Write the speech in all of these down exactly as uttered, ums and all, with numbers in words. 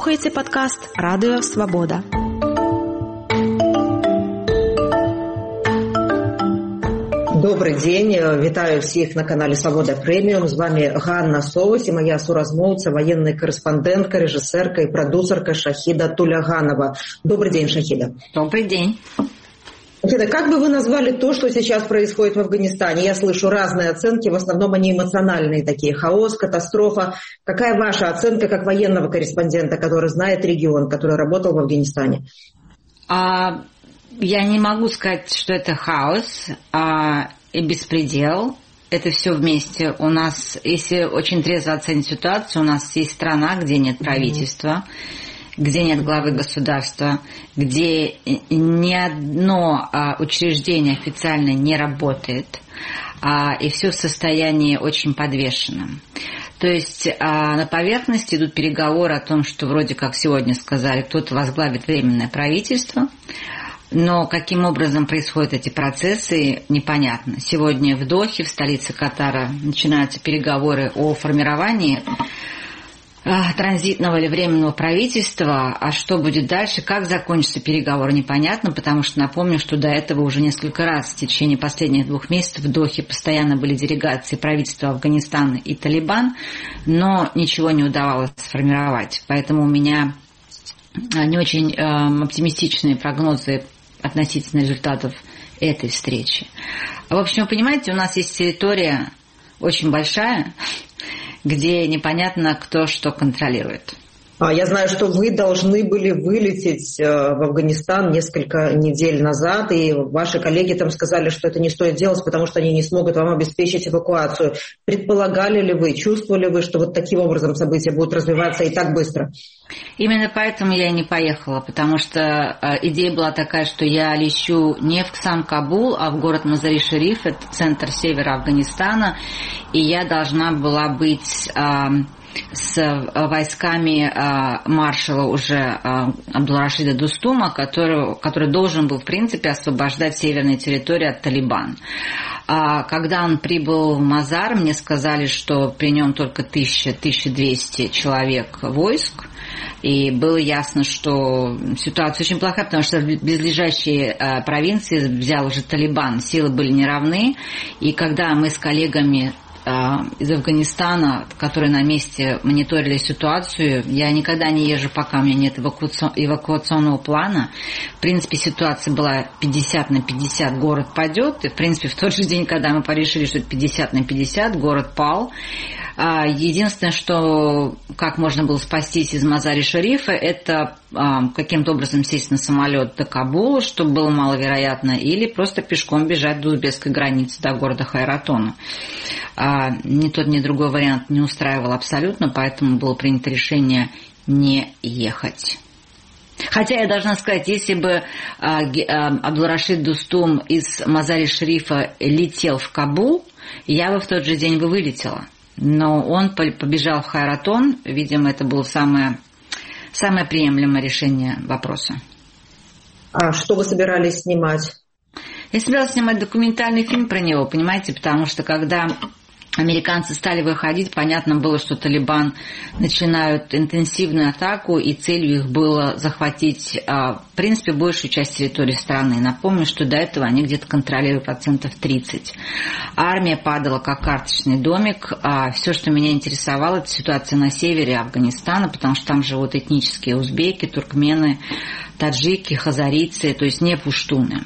слухаеце падкаст Радыё Свабода. Добрый день, вітаю всіх на каналі Свобода Преміум. З вами Ганна Совась і моя суразмоўца, военная корреспондентка, режиссерка и продюсерка Шахида Туляганова. Добрый день, Шахида. Добрый день. Шахида, как бы вы назвали то, что сейчас происходит в Афганистане? Я слышу разные оценки, в основном они эмоциональные такие. Хаос, катастрофа. Какая ваша оценка как военного корреспондента, который знает регион, который работал в Афганистане? А... Я не могу сказать, что это хаос а, и беспредел. Это все вместе. У нас, если очень трезво оценить ситуацию, у нас есть страна, где нет правительства, mm-hmm. где нет главы государства, где ни одно а, учреждение официально не работает, а, и все в состоянии очень подвешенном. То есть а, на поверхности идут переговоры о том, что вроде как сегодня сказали, кто-то возглавит временное правительство. Но каким образом происходят эти процессы, непонятно. Сегодня в Дохе, в столице Катара, начинаются переговоры о формировании транзитного или временного правительства. А что будет дальше, как закончатся переговоры, непонятно, потому что напомню, что до этого уже несколько раз в течение последних двух месяцев в Дохе постоянно были делегации правительства Афганистана и Талибан, но ничего не удавалось сформировать. Поэтому у меня не очень э, оптимистичные прогнозы относительно результатов этой встречи. В общем, вы понимаете, у нас есть территория очень большая, где непонятно, кто что контролирует. Я знаю, что вы должны были вылететь в Афганистан несколько недель назад, и ваши коллеги там сказали, что это не стоит делать, потому что они не смогут вам обеспечить эвакуацию. Предполагали ли вы, чувствовали вы, что вот таким образом события будут развиваться и так быстро? Именно поэтому я и не поехала, потому что идея была такая, что я лечу не в сам Кабул, а в город Мазари-Шариф, это центр севера Афганистана, и я должна была быть с войсками маршала уже Абдул-Рашида Дустума, который, который должен был, в принципе, освобождать северные территории от Талибан. Когда он прибыл в Мазар, мне сказали, что при нем только тысяча - тысяча двести человек войск. И было ясно, что ситуация очень плохая, потому что близлежащие провинции взял уже Талибан, силы были неравны. И когда мы с коллегами из Афганистана, которые на месте мониторили ситуацию, я никогда не езжу, пока у меня нет эвакуационного плана. В принципе, ситуация была пятьдесят на пятьдесят, город падет. И, в принципе, в тот же день, когда мы решили, что это пятьдесят на пятьдесят, город пал. Единственное, что как можно было спастись из Мазари-Шарифа, это каким-то образом сесть на самолет до Кабула, что было маловероятно, или просто пешком бежать до узбекской границы, до города Хайратона. Ни тот, ни другой вариант не устраивал абсолютно, поэтому было принято решение не ехать. Хотя я должна сказать, если бы Абдул-Рашид Дустум из Мазари-Шарифа летел в Кабул, я бы в тот же день бы вылетела. Но он побежал в Хайратон, видимо, это было самое, самое приемлемое решение вопроса. А что вы собирались снимать? Я собиралась снимать документальный фильм про него, понимаете, потому что когда американцы стали выходить, понятно было, что Талибан начинают интенсивную атаку, и целью их было захватить, в принципе, большую часть территории страны. Напомню, что до этого они где-то контролируют процентов тридцать. Армия падала как карточный домик. А все, что меня интересовало, это ситуация на севере Афганистана, потому что там живут этнические узбеки, туркмены, таджики, хазарийцы, то есть не пуштуны.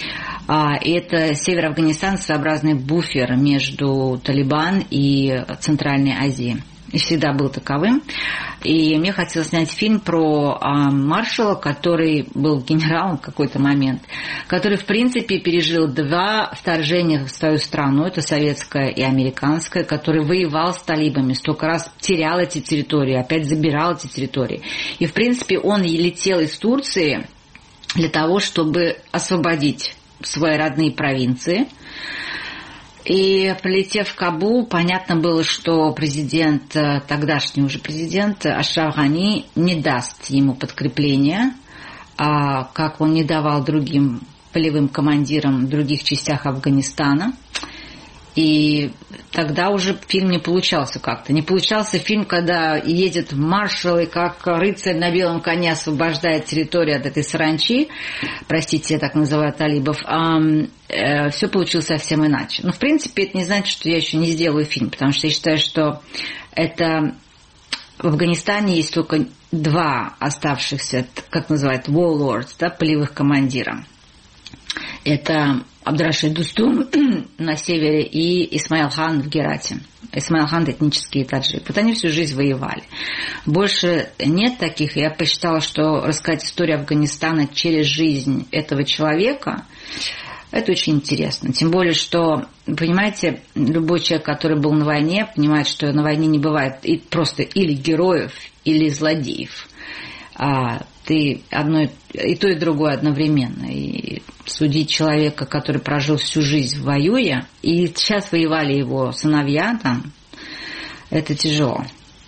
И это север Афганистана, своеобразный буфер между Талибан и Центральной Азией. И всегда был таковым. И мне хотелось снять фильм про маршала, который был генералом в какой-то момент, который, в принципе, пережил два вторжения в свою страну, это советское и американское, который воевал с талибами, столько раз терял эти территории, опять забирал эти территории. И, в принципе, он летел из Турции для того, чтобы освободить свои родные провинции. И прилетев в Кабул, понятно было, что президент, тогдашний уже президент Ашраф Гани не даст ему подкрепления, как он не давал другим полевым командирам в других частях Афганистана. И тогда уже фильм не получался как-то. Не получался фильм, когда едет маршал и как рыцарь на белом коне освобождает территорию от этой саранчи, простите, я так называю талибов, а э, все получилось совсем иначе. Но, в принципе, это не значит, что я еще не сделаю фильм, потому что я считаю, что это... В Афганистане есть только два оставшихся, как называют, warlords, да, полевых командира. Это Абдрашид Дустум на севере и Исмаил Хан в Герате. Исмаил Хан – этнические таджики. Вот они всю жизнь воевали. Больше нет таких. Я посчитала, что рассказать историю Афганистана через жизнь этого человека – это очень интересно. Тем более, что, понимаете, любой человек, который был на войне, понимает, что на войне не бывает и просто или героев, или злодеев. А ты одно, и то, и другое одновременно. И судить человека, который прожил всю жизнь воюя, и сейчас воевали его сыновья там, это тяжело.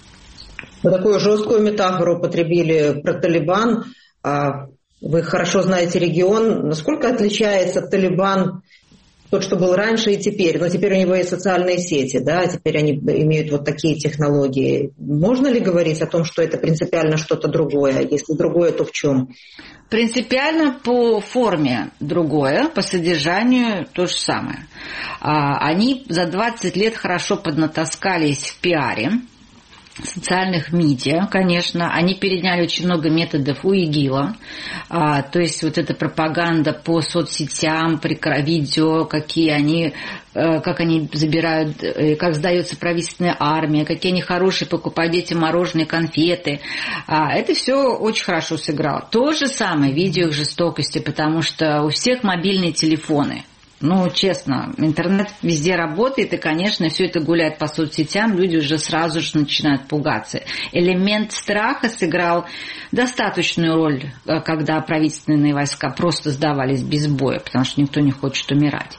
Вы такую жесткую метафору употребили про Талибан. Вы хорошо знаете регион. Насколько отличается Талибан, тот, что был раньше и теперь? Но теперь у него есть социальные сети, да, теперь они имеют вот такие технологии. Можно ли говорить о том, что это принципиально что-то другое? Если другое, то в чем? Принципиально по форме другое, по содержанию то же самое. Они за двадцать лет хорошо поднатаскались в пиаре, социальных медиа, конечно. Они переняли очень много методов у ИГИЛа. А, то есть вот эта пропаганда по соцсетям, видео, какие они, как они забирают, как сдается правительственная армия, какие они хорошие, покупают детям мороженое, конфеты. А, это все очень хорошо сыграло. То же самое видео их жестокости, потому что у всех мобильные телефоны. Ну, честно, интернет везде работает, и, конечно, все это гуляет по соцсетям, люди уже сразу же начинают пугаться. Элемент страха сыграл достаточную роль, когда правительственные войска просто сдавались без боя, потому что никто не хочет умирать.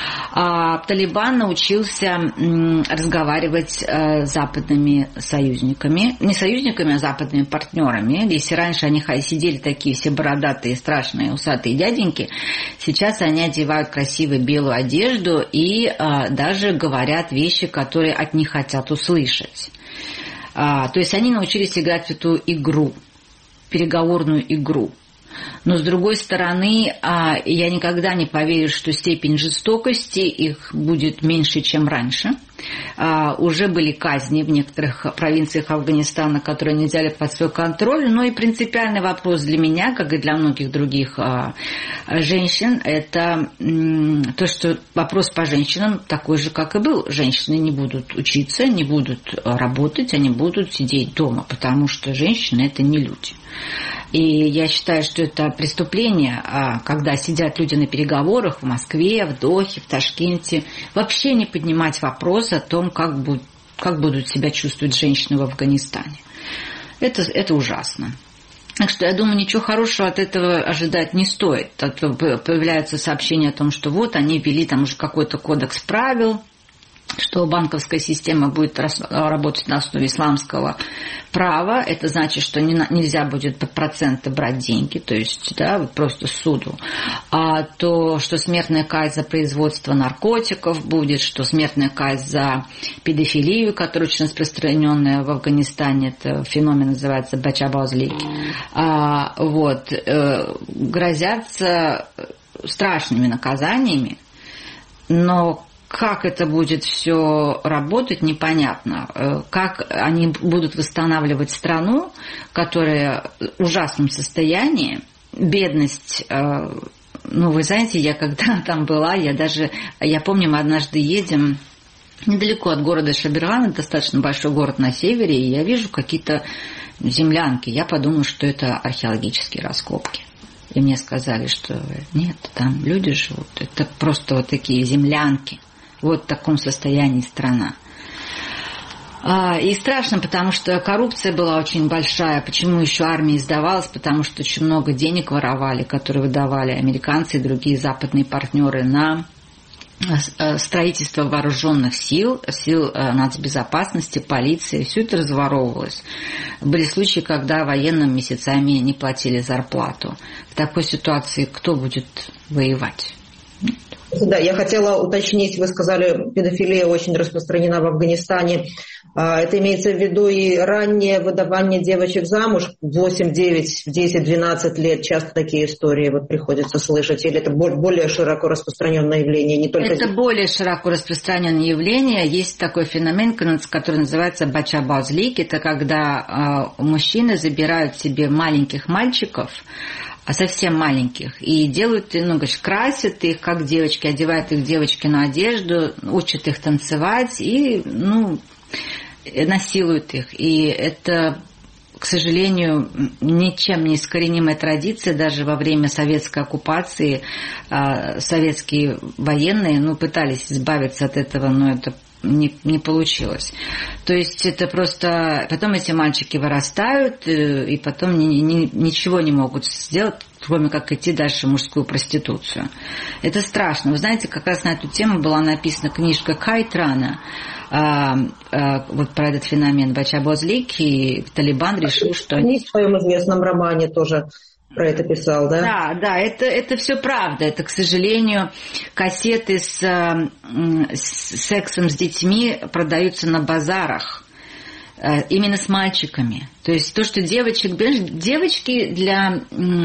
А Талибан научился разговаривать с западными союзниками, не союзниками, а западными партнерами. Если раньше они сидели такие все бородатые, страшные, усатые дяденьки, сейчас они одевают красивые белую одежду и а, даже говорят вещи, которые от них хотят услышать. А, то есть они научились играть в эту игру, переговорную игру. Но, с другой стороны, а, я никогда не поверю, что степень жестокости их будет меньше, чем раньше. А, уже были казни в некоторых провинциях Афганистана, которые не взяли под свой контроль. Но и принципиальный вопрос для меня, как и для многих других а, женщин, это м, то, что вопрос по женщинам такой же, как и был. Женщины не будут учиться, не будут работать, они будут сидеть дома, потому что женщины – это не люди. И я считаю, что это преступление, когда сидят люди на переговорах в Москве, в Дохе, в Ташкенте, вообще не поднимать вопрос о том, как будут, как будут себя чувствовать женщины в Афганистане. Это, это ужасно. Так что я думаю, ничего хорошего от этого ожидать не стоит. Появляются сообщения о том, что вот они ввели там уже какой-то кодекс правил, что банковская система будет работать на основе исламского права. Это значит, что не, нельзя будет под проценты брать деньги, то есть да, просто суду. А то, что смертная казнь за производство наркотиков будет, что смертная казнь за педофилию, которая очень распространенная в Афганистане, это феномен называется бачабазли, а, вот, э, грозятся страшными наказаниями, но как это будет все работать, непонятно. Как они будут восстанавливать страну, которая в ужасном состоянии, бедность. Ну, вы знаете, я когда там была, я даже, я помню, мы однажды едем недалеко от города Шабирган, достаточно большой город на севере, и я вижу какие-то землянки. Я подумала, что это археологические раскопки. И мне сказали, что нет, там люди живут. Это просто вот такие землянки. Вот в таком состоянии страна. И страшно, потому что коррупция была очень большая. Почему еще армия сдавалась? Потому что очень много денег воровали, которые выдавали американцы и другие западные партнеры на строительство вооруженных сил, сил нацбезопасности, полиции. Все это разворовывалось. Были случаи, когда военным месяцами не платили зарплату. В такой ситуации кто будет воевать? Да, я хотела уточнить, вы сказали, педофилия очень распространена в Афганистане. Это имеется в виду и раннее выдавание девочек замуж, восемь, девять, десять, двенадцать лет, часто такие истории вот приходится слышать, или это более широко распространенное явление? Не только... Это более широко распространенное явление. Есть такой феномен, который называется бачабазлик. Это когда мужчины забирают себе маленьких мальчиков, а совсем маленьких, и делают, ну, говоришь, красят их, как девочки, одевают их девочки на одежду, учат их танцевать и, ну, насилуют их. И это, к сожалению, ничем не искоренимая традиция. Даже во время советской оккупации советские военные, ну, пытались избавиться от этого, но это Не, не получилось. То есть это просто... Потом эти мальчики вырастают, и потом ни, ни, ничего не могут сделать, кроме как идти дальше в мужскую проституцию. Это страшно. Вы знаете, как раз на эту тему была написана книжка Кайтрана, а, а, вот про этот феномен бачабозлик, и Талибан решил, что... Они в своем известном романе тоже... про это писал, да? Да, да, это, это все правда. Это, к сожалению, кассеты с, с сексом с детьми продаются на базарах. Именно с мальчиками. То есть то, что девочек... Девочки для...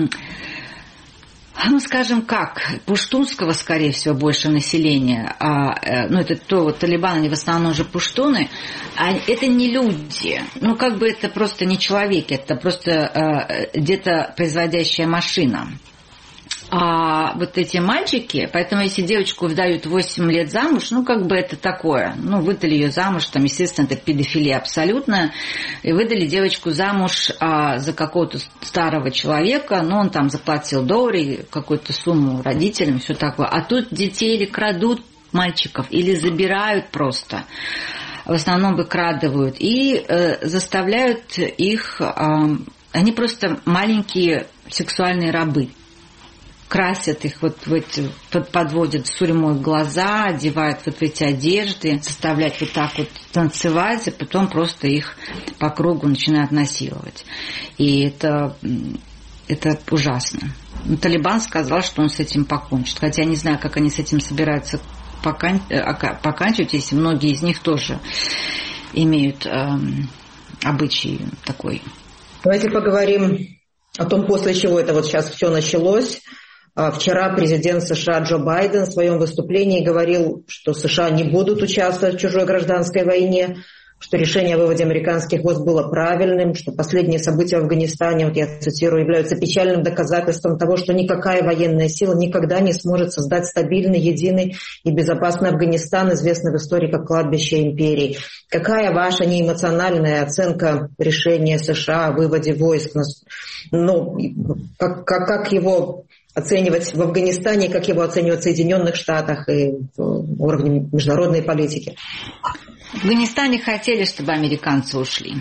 Ну, скажем как, пуштунского, скорее всего, больше населения, а, ну, это то, вот, Талибан, они в основном уже пуштуны, а это не люди, ну, как бы это просто не человеки, это просто а, где-то производящая машина. А вот эти мальчики, поэтому если девочку выдают восемь лет замуж, ну, как бы это такое, ну, выдали ее замуж, там, естественно, это педофилия абсолютная, и выдали девочку замуж а, за какого-то старого человека, ну, он там заплатил доллары, какую-то сумму родителям, все такое, а тут детей или крадут мальчиков, или забирают просто, в основном выкрадывают, и э, заставляют их, э, они просто маленькие сексуальные рабы. Красят их, вот в эти, подводят сурьмой глаза, одевают вот в эти одежды, заставляют вот так вот танцевать, и потом просто их по кругу начинают насиловать. И это, это ужасно. Но Талибан сказал, что он с этим покончит. Хотя я не знаю, как они с этим собираются покан... поканчивать, если многие из них тоже имеют э, обычай такой. Давайте поговорим о том, после чего это вот сейчас все началось. Вчера президент США Джо Байден в своем выступлении говорил, что США не будут участвовать в чужой гражданской войне, что решение о выводе американских войск было правильным, что последние события в Афганистане, вот я цитирую, являются печальным доказательством того, что никакая военная сила никогда не сможет создать стабильный, единый и безопасный Афганистан, известный в истории как кладбище империй. Какая ваша неэмоциональная оценка решения США о выводе войск? Ну, как, как, как его оценивать в Афганистане, как его оценивать в Соединенных Штатах и в уровне международной политики? В Афганистане хотели, чтобы американцы ушли.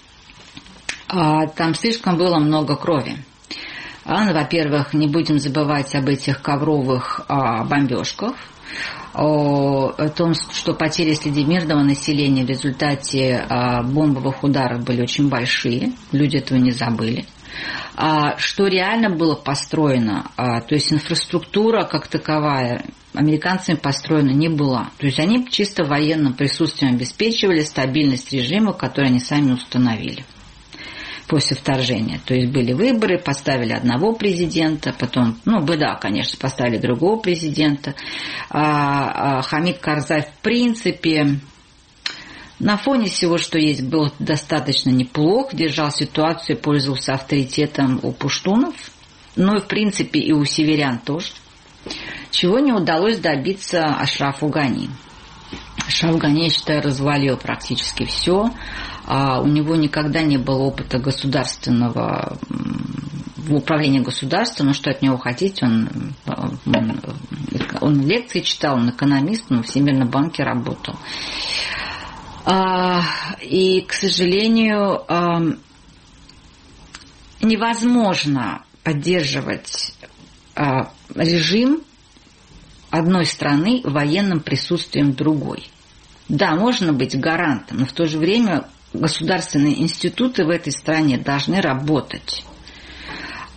Там слишком было много крови. Во-первых, не будем забывать об этих ковровых бомбежках, о том, что потери среди мирного населения в результате бомбовых ударов были очень большие. Люди этого не забыли. Что реально было построено, то есть инфраструктура как таковая американцами построена не была. То есть они чисто военным присутствием обеспечивали стабильность режима, который они сами установили после вторжения. То есть были выборы, поставили одного президента, потом, ну, да, конечно, поставили другого президента. Хамид Карзай в принципе... На фоне всего, что есть, был достаточно неплох, держал ситуацию, пользовался авторитетом у пуштунов, ну и, в принципе, и у северян тоже, чего не удалось добиться Ашрафу Гани. Ашраф Гани, я считаю, развалил практически все. А у него никогда не было опыта государственного, в управлении государством, ну что от него хотите, он, он, он лекции читал, он экономист, но в Всемирном банке работал. И, к сожалению, невозможно поддерживать режим одной страны военным присутствием другой. Да, можно быть гарантом, но в то же время государственные институты в этой стране должны работать.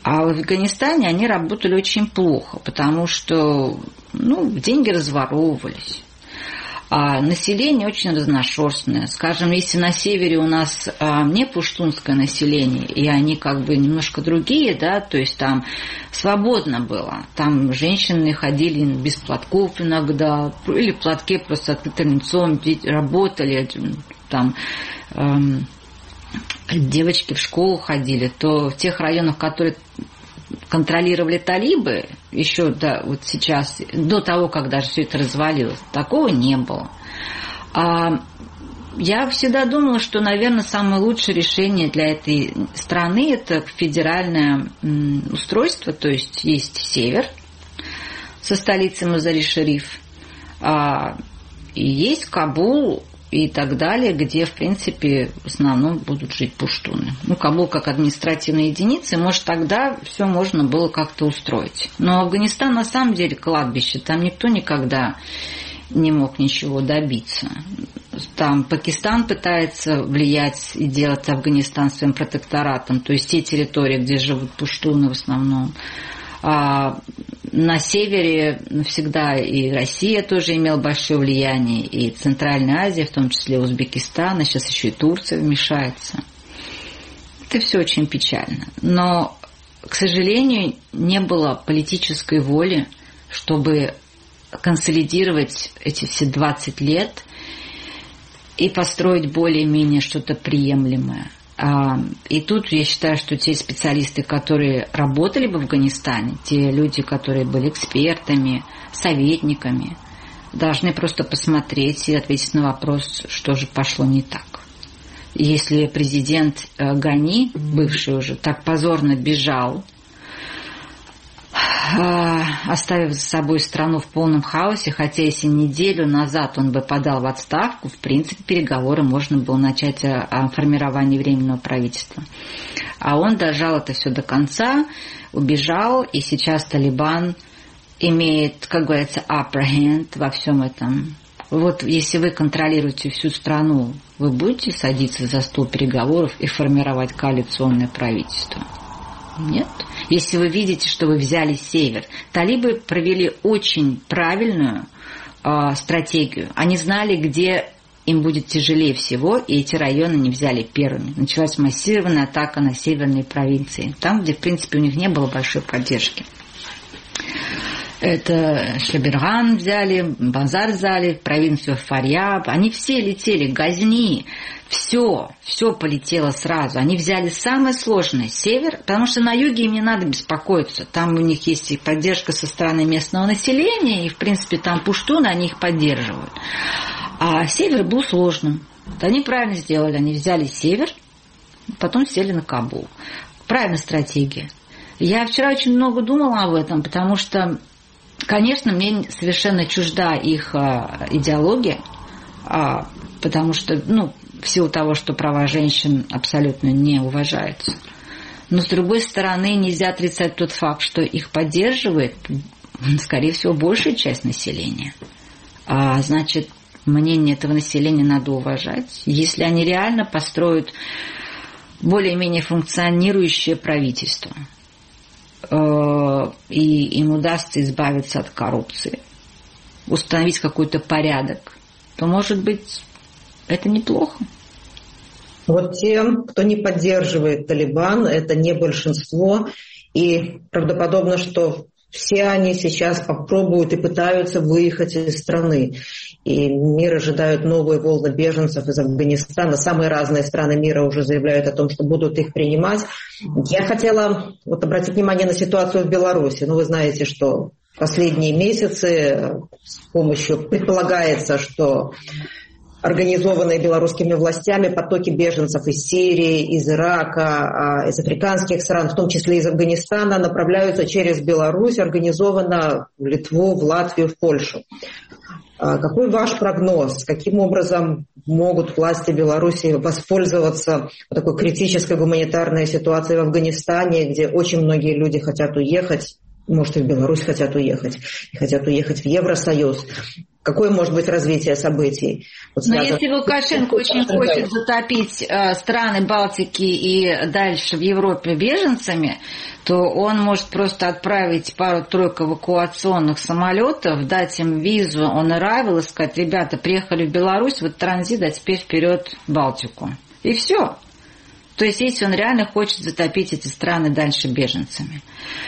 А в Афганистане они работали очень плохо, потому что ну, деньги разворовывались. А население очень разношерстное. Скажем, если на севере у нас а, не пуштунское население, и они как бы немножко другие, да, то есть там свободно было. Там женщины ходили без платков иногда, или платки просто открытым лицом, работали, там эм, девочки в школу ходили, то в тех районах, которые контролировали талибы, еще да, вот сейчас, до того, как даже все это развалилось, такого не было. А я всегда думала, что, наверное, самое лучшее решение для этой страны – это федеральное устройство, то есть есть север со столицей Мазари-Шариф, а, и есть Кабул и так далее, где, в принципе, в основном будут жить пуштуны. Ну, Кабул как административная единица, может, тогда все можно было как-то устроить. Но Афганистан на самом деле кладбище, там никто никогда не мог ничего добиться. Там Пакистан пытается влиять и делать Афганистан своим протекторатом, то есть те территории, где живут пуштуны в основном. А на севере всегда и Россия тоже имела большое влияние, и Центральная Азия, в том числе Узбекистан, и сейчас еще и Турция вмешается. Это все очень печально. Но, к сожалению, не было политической воли, чтобы консолидировать эти все двадцать лет и построить более-менее что-то приемлемое. И тут я считаю, что те специалисты, которые работали в Афганистане, те люди, которые были экспертами, советниками, должны просто посмотреть и ответить на вопрос, что же пошло не так. Если президент Гани, бывший уже, так позорно бежал, оставив за собой страну в полном хаосе, хотя если неделю назад он бы подал в отставку, в принципе, переговоры можно было начать о, о формировании временного правительства. А он дожал это все до конца, убежал, и сейчас Талибан имеет, как говорится, upper hand во всем этом. Вот если вы контролируете всю страну, вы будете садиться за стол переговоров и формировать коалиционное правительство? Нет. Если вы видите, что вы взяли север, талибы провели очень правильную э, стратегию. Они знали, где им будет тяжелее всего, и эти районы не взяли первыми. Началась массированная атака на северные провинции, там, где, в принципе, у них не было большой поддержки. Это Шлеберган взяли, Базар взяли, провинцию Фарьяб. Они все летели, Газни, все, все полетело сразу. Они взяли самое сложное, север, потому что на юге им не надо беспокоиться. Там у них есть и поддержка со стороны местного населения, и, в принципе, там пуштуны, они их поддерживают. А север был сложным. Вот они правильно сделали, они взяли север, потом сели на Кабул. Правильная стратегия. Я вчера очень много думала об этом, потому что, конечно, мне совершенно чужда их а, идеология, а, потому что, ну, в силу того, что права женщин абсолютно не уважаются. Но, с другой стороны, нельзя отрицать тот факт, что их поддерживает, скорее всего, большая часть населения. А, значит, мнение этого населения надо уважать. Если они реально построят более-менее функционирующее правительство, и им удастся избавиться от коррупции, установить какой-то порядок, то, может быть, это неплохо. Вот тем, кто не поддерживает Талибан, это не большинство, и правдоподобно, что все они сейчас попробуют и пытаются выехать из страны. И мир ожидает новые волны беженцев из Афганистана. Самые разные страны мира уже заявляют о том, что будут их принимать. Я хотела вот обратить внимание на ситуацию в Беларуси. Ну, вы знаете, что последние месяцы с помощью, предполагается, что организованные белорусскими властями потоки беженцев из Сирии, из Ирака, из африканских стран, в том числе из Афганистана, направляются через Беларусь, организованно в Литву, в Латвию, в Польшу. Какой ваш прогноз? Каким образом могут власти Беларуси воспользоваться такой критической гуманитарной ситуацией в Афганистане, где очень многие люди хотят уехать, может, и в Беларусь хотят уехать, и хотят уехать в Евросоюз? Какое может быть развитие событий? Вот Но если Лукашенко очень хочет затопить э, страны Балтики и дальше в Европе беженцами, то он может просто отправить пару-тройку эвакуационных самолетов, дать им визу on arrival и сказать: ребята, приехали в Беларусь, вот транзит, а теперь вперед в Балтику. И все. То есть, если он реально хочет затопить эти страны дальше беженцами.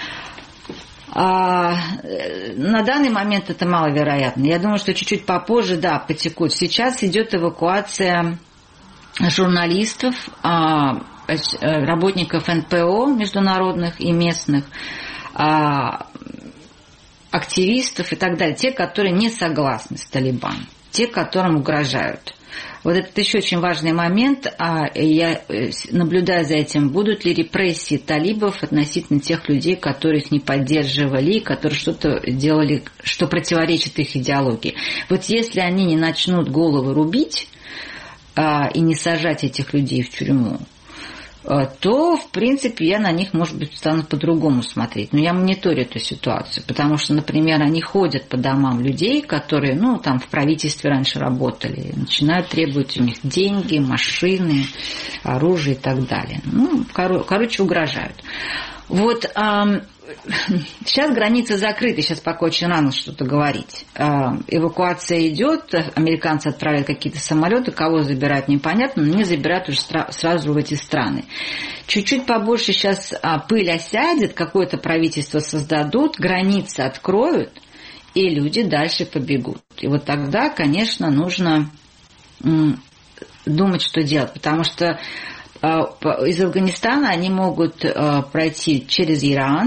А, на данный момент это маловероятно. Я думаю, что чуть-чуть попозже, да, потекут. Сейчас идет эвакуация журналистов, а, работников эн пэ о международных и местных, а, активистов и так далее. Те, которые не согласны с Талибаном, те, которым угрожают. Вот это еще очень важный момент, а я наблюдаю за этим, будут ли репрессии талибов относительно тех людей, которые их не поддерживали, которые что-то делали, что противоречит их идеологии. Вот если они не начнут головы рубить а, и не сажать этих людей в тюрьму, то, в принципе, я на них, может быть, стану по-другому смотреть. Но я мониторю эту ситуацию, потому что, например, они ходят по домам людей, которые, ну, там, в правительстве раньше работали, начинают требовать у них деньги, машины, оружие и так далее. Ну, кор- короче, угрожают. Вот а, сейчас границы закрыты, сейчас пока очень рано что-то говорить. А, эвакуация идет, американцы отправляют какие-то самолеты, кого забирают непонятно, но не забирают уже стра- сразу в эти страны. Чуть-чуть побольше сейчас а, пыль осядет, какое-то правительство создадут, границы откроют, и люди дальше побегут. И вот тогда, конечно, нужно м, думать, что делать, потому что из Афганистана они могут пройти через Иран,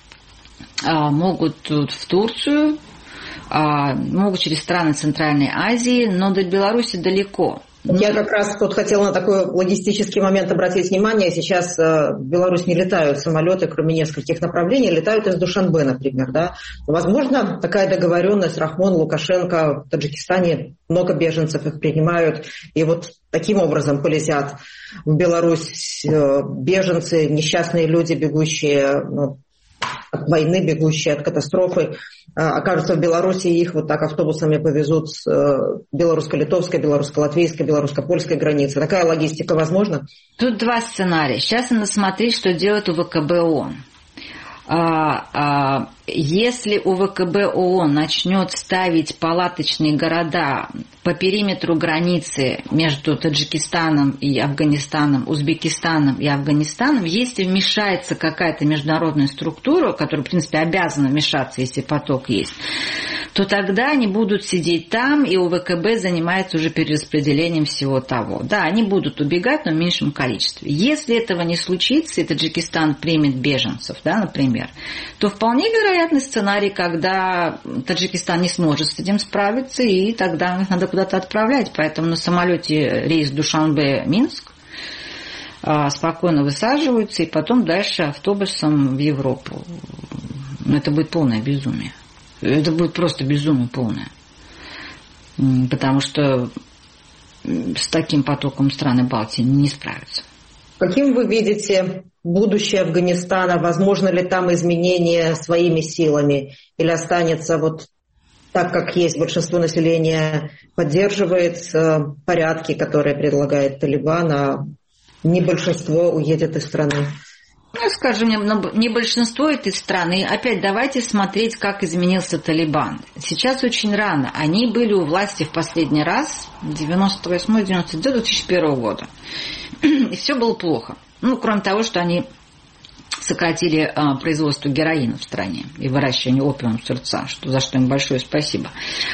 могут в Турцию, могут через страны Центральной Азии, но до Беларуси далеко. Я как раз тут хотела на такой логистический момент обратить внимание. Сейчас в Беларусь не летают самолеты, кроме нескольких направлений, летают из Душанбе, например. Да? Возможно, такая договоренность, Рахмон, Лукашенко, в Таджикистане много беженцев их принимают, и вот таким образом полетят в Беларусь беженцы, несчастные люди, бегущие, ну, от войны, бегущие от катастрофы, окажутся в Беларуси, и их вот так автобусами повезут с белорусско-литовской, белорусско-латвийской, белорусско-польской границы. Такая логистика возможна? Тут два сценария. Сейчас надо смотреть, что делает У В К Б ООН. Если У В К Б ООН начнет ставить палаточные города по периметру границы между Таджикистаном и Афганистаном, Узбекистаном и Афганистаном, если вмешается какая-то международная структура, которая, в принципе, обязана вмешаться, если поток есть, то тогда они будут сидеть там, и У В К Б занимается уже перераспределением всего того. Да, они будут убегать, но в меньшем количестве. Если этого не случится, и Таджикистан примет беженцев, да, например, то вполне вероятный сценарий, когда Таджикистан не сможет с этим справиться, и тогда их надо куда-то отправлять. Поэтому на самолете рейс Душанбе-Минск спокойно высаживаются, и потом дальше автобусом в Европу. Но это будет полное безумие. Это будет просто безумие полное. Потому что с таким потоком страны Балтии не справятся. Каким вы видите будущее Афганистана? Возможно ли там изменения своими силами? Или останется вот так, как есть, большинство населения поддерживает порядки, которые предлагает Талибан, а не большинство уедет из страны? Ну, скажем, не большинство этой страны. Опять давайте смотреть, как изменился Талибан. Сейчас очень рано. Они были у власти в последний раз в девяносто восьмом девяносто девятом до две тысячи первого года. И все было плохо. Ну, кроме того, что они сократили а, производство героина в стране и выращивание опиума в сердца, что, за что им большое спасибо.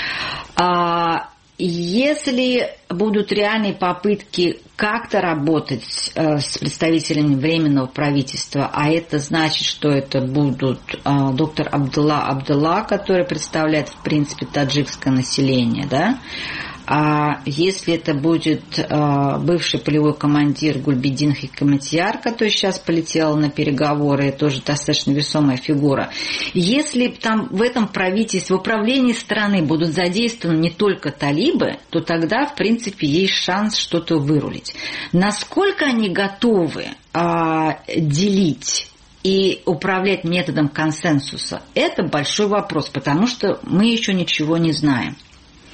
А, если будут реальные попытки как-то работать э, с представителями Временного правительства, а это значит, что это будут э, доктор Абдулла Абдулла, который представляет, в принципе, таджикское население, да, а если это будет э, бывший полевой командир Гульбидин Хикматьяр, который сейчас полетел на переговоры, тоже достаточно весомая фигура. Если там в этом правительстве, в управлении страны будут задействованы не только талибы, то тогда, в принципе, есть шанс что-то вырулить. Насколько они готовы э, делить и управлять методом консенсуса, это большой вопрос, потому что мы еще ничего не знаем.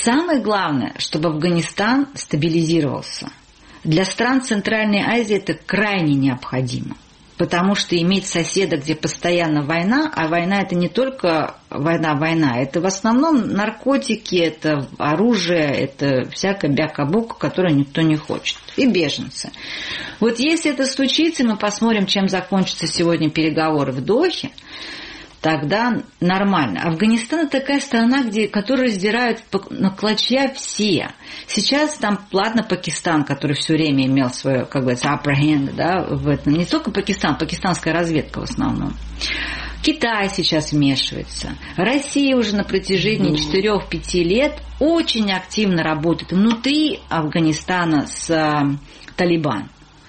Самое главное, чтобы Афганистан стабилизировался. Для стран Центральной Азии это крайне необходимо. Потому что иметь соседа, где постоянно война, а война это не только война-война, это в основном наркотики, это оружие, это всякая бяка-бука, которую никто не хочет, и беженцы. Вот если это случится, мы посмотрим, чем закончатся сегодня переговоры в Дохе, тогда нормально. Афганистан – это такая страна, где, которую раздирают на клочья все. Сейчас там, ладно, Пакистан, который все время имел свое, как говорится, upper hand, да, в этом. Не только Пакистан, пакистанская разведка в основном. Китай сейчас вмешивается. Россия уже на протяжении четырех-пяти лет очень активно работает внутри Афганистана с а, Талибан.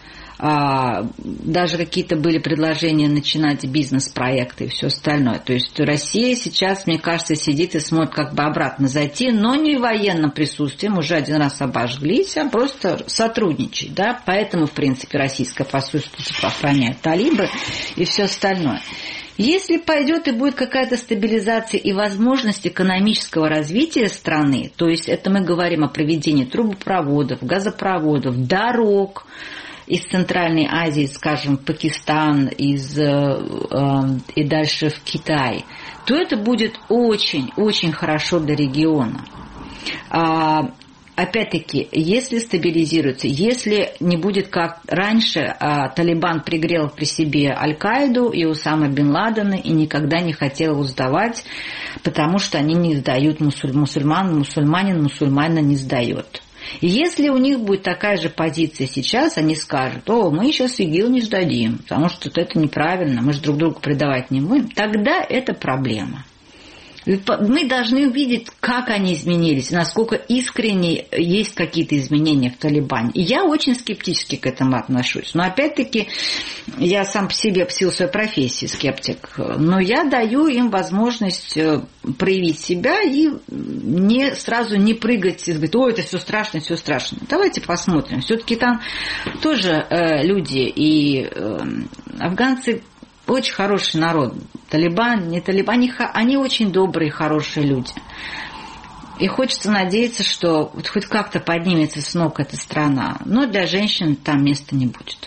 Даже какие-то были предложения начинать бизнес-проекты и все остальное. То есть Россия сейчас, мне кажется, сидит и смотрит, как бы обратно зайти, но не военным присутствием, уже один раз обожглись, а просто сотрудничать. Да? Поэтому, в принципе, российское посольство охраняет талибы и все остальное. Если пойдет и будет какая-то стабилизация и возможность экономического развития страны, то есть это мы говорим о проведении трубопроводов, газопроводов, дорог, из Центральной Азии, скажем, Пакистан, из, э, э, и дальше в Китай, то это будет очень-очень хорошо для региона. А, опять-таки, если стабилизируется, если не будет как раньше, а, Талибан пригрел при себе Аль-Каиду и Усама бен Ладена и никогда не хотел его сдавать, потому что они не сдают мусуль, мусульман, мусульманин мусульмана не сдает. И если у них будет такая же позиция сейчас, они скажут: о, мы сейчас ИГИЛ не сдадим, потому что это неправильно, мы же друг друга предавать не будем, тогда это проблема. Мы должны увидеть, как они изменились, насколько искренне есть какие-то изменения в Талибане. И я очень скептически к этому отношусь. Но опять-таки, я сам по себе, в силу своей профессии скептик, но я даю им возможность проявить себя и не сразу не прыгать и говорить: о, это все страшно, все страшно. Давайте посмотрим. Все-таки там тоже э, люди, и э, афганцы очень хороший народ. Талибан, не Талибан, они, они очень добрые, хорошие люди. И хочется надеяться, что вот хоть как-то поднимется с ног эта страна. Но для женщин там места не будет.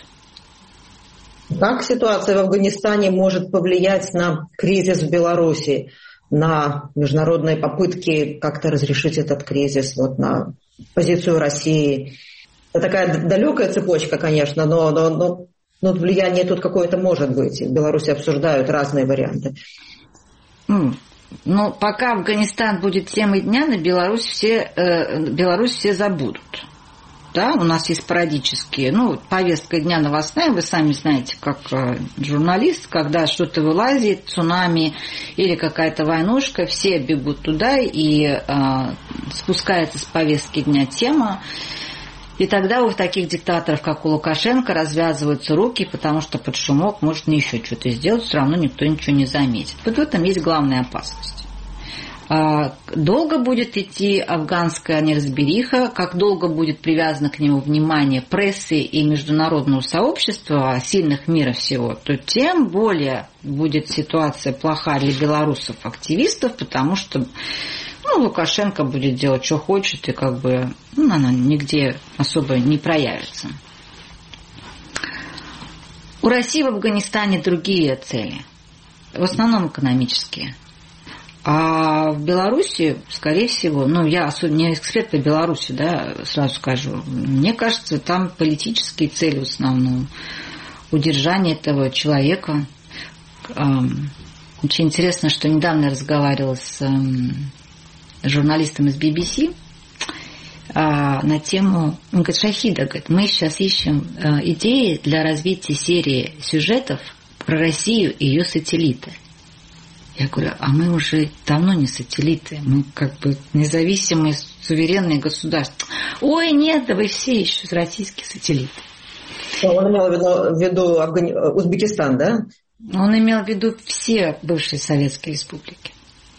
Как ситуация в Афганистане может повлиять на кризис в Беларуси, на международные попытки как-то разрешить этот кризис, вот на позицию России? Это такая далекая цепочка, конечно, но... но, но... Но влияние тут какое-то может быть. В Беларуси обсуждают разные варианты. Mm. Ну, пока Афганистан будет темой дня, на Беларусь все, э, Беларусь все забудут. Да, у нас есть спорадические, ну, повестка дня новостная, вы сами знаете, как э, журналист, когда что-то вылазит, цунами или какая-то войнушка, все бегут туда, и э, спускается с повестки дня тема. И тогда у таких диктаторов, как у Лукашенко, развязываются руки, потому что под шумок можно еще что-то сделать, все равно никто ничего не заметит. Вот в этом есть главная опасность. Долго будет идти афганская неразбериха, как долго будет привязано к нему внимание прессы и международного сообщества, сильных мира всего, то тем более будет ситуация плоха для белорусов-активистов, потому что ну, Лукашенко будет делать, что хочет, и как бы ну, она нигде особо не проявится. У России в Афганистане другие цели, в основном экономические. А в Беларуси, скорее всего, ну, я особенно не эксперт по Беларуси, да, сразу скажу, мне кажется, там политические цели в основном, удержание этого человека. Очень интересно, что недавно я разговаривала с журналистом из би би си на тему, он говорит: Шахида, говорит, мы сейчас ищем идеи для развития серии сюжетов про Россию и ее сателлиты. Я говорю: а мы уже давно не сателлиты, мы как бы независимые, суверенные государства. Ой, нет, да вы все еще российские сателлиты. Он имел в виду, в виду Афгани... Узбекистан, да? Он имел в виду все бывшие советские республики.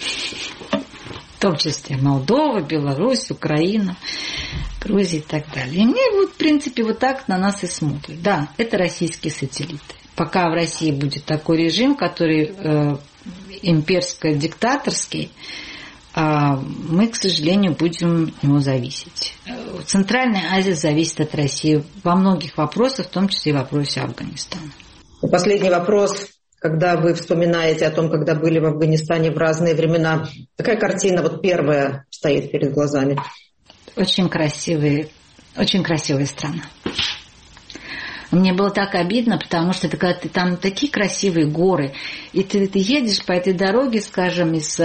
В том числе Молдова, Беларусь, Украина, Грузия и так далее. И мне вот, в принципе, вот так на нас и смотрят. Да, это российские сателлиты. Пока в России будет такой режим, который э, имперско-диктаторский, мы, к сожалению, будем от него зависеть. Центральная Азия зависит от России во многих вопросах, в том числе и в вопросе Афганистана. Последний вопрос. Когда вы вспоминаете о том, когда были в Афганистане в разные времена, какая картина вот первая стоит перед глазами? Очень красивые, очень красивая страна. Мне было так обидно, потому что это, когда ты, там такие красивые горы, и ты, ты едешь по этой дороге, скажем, из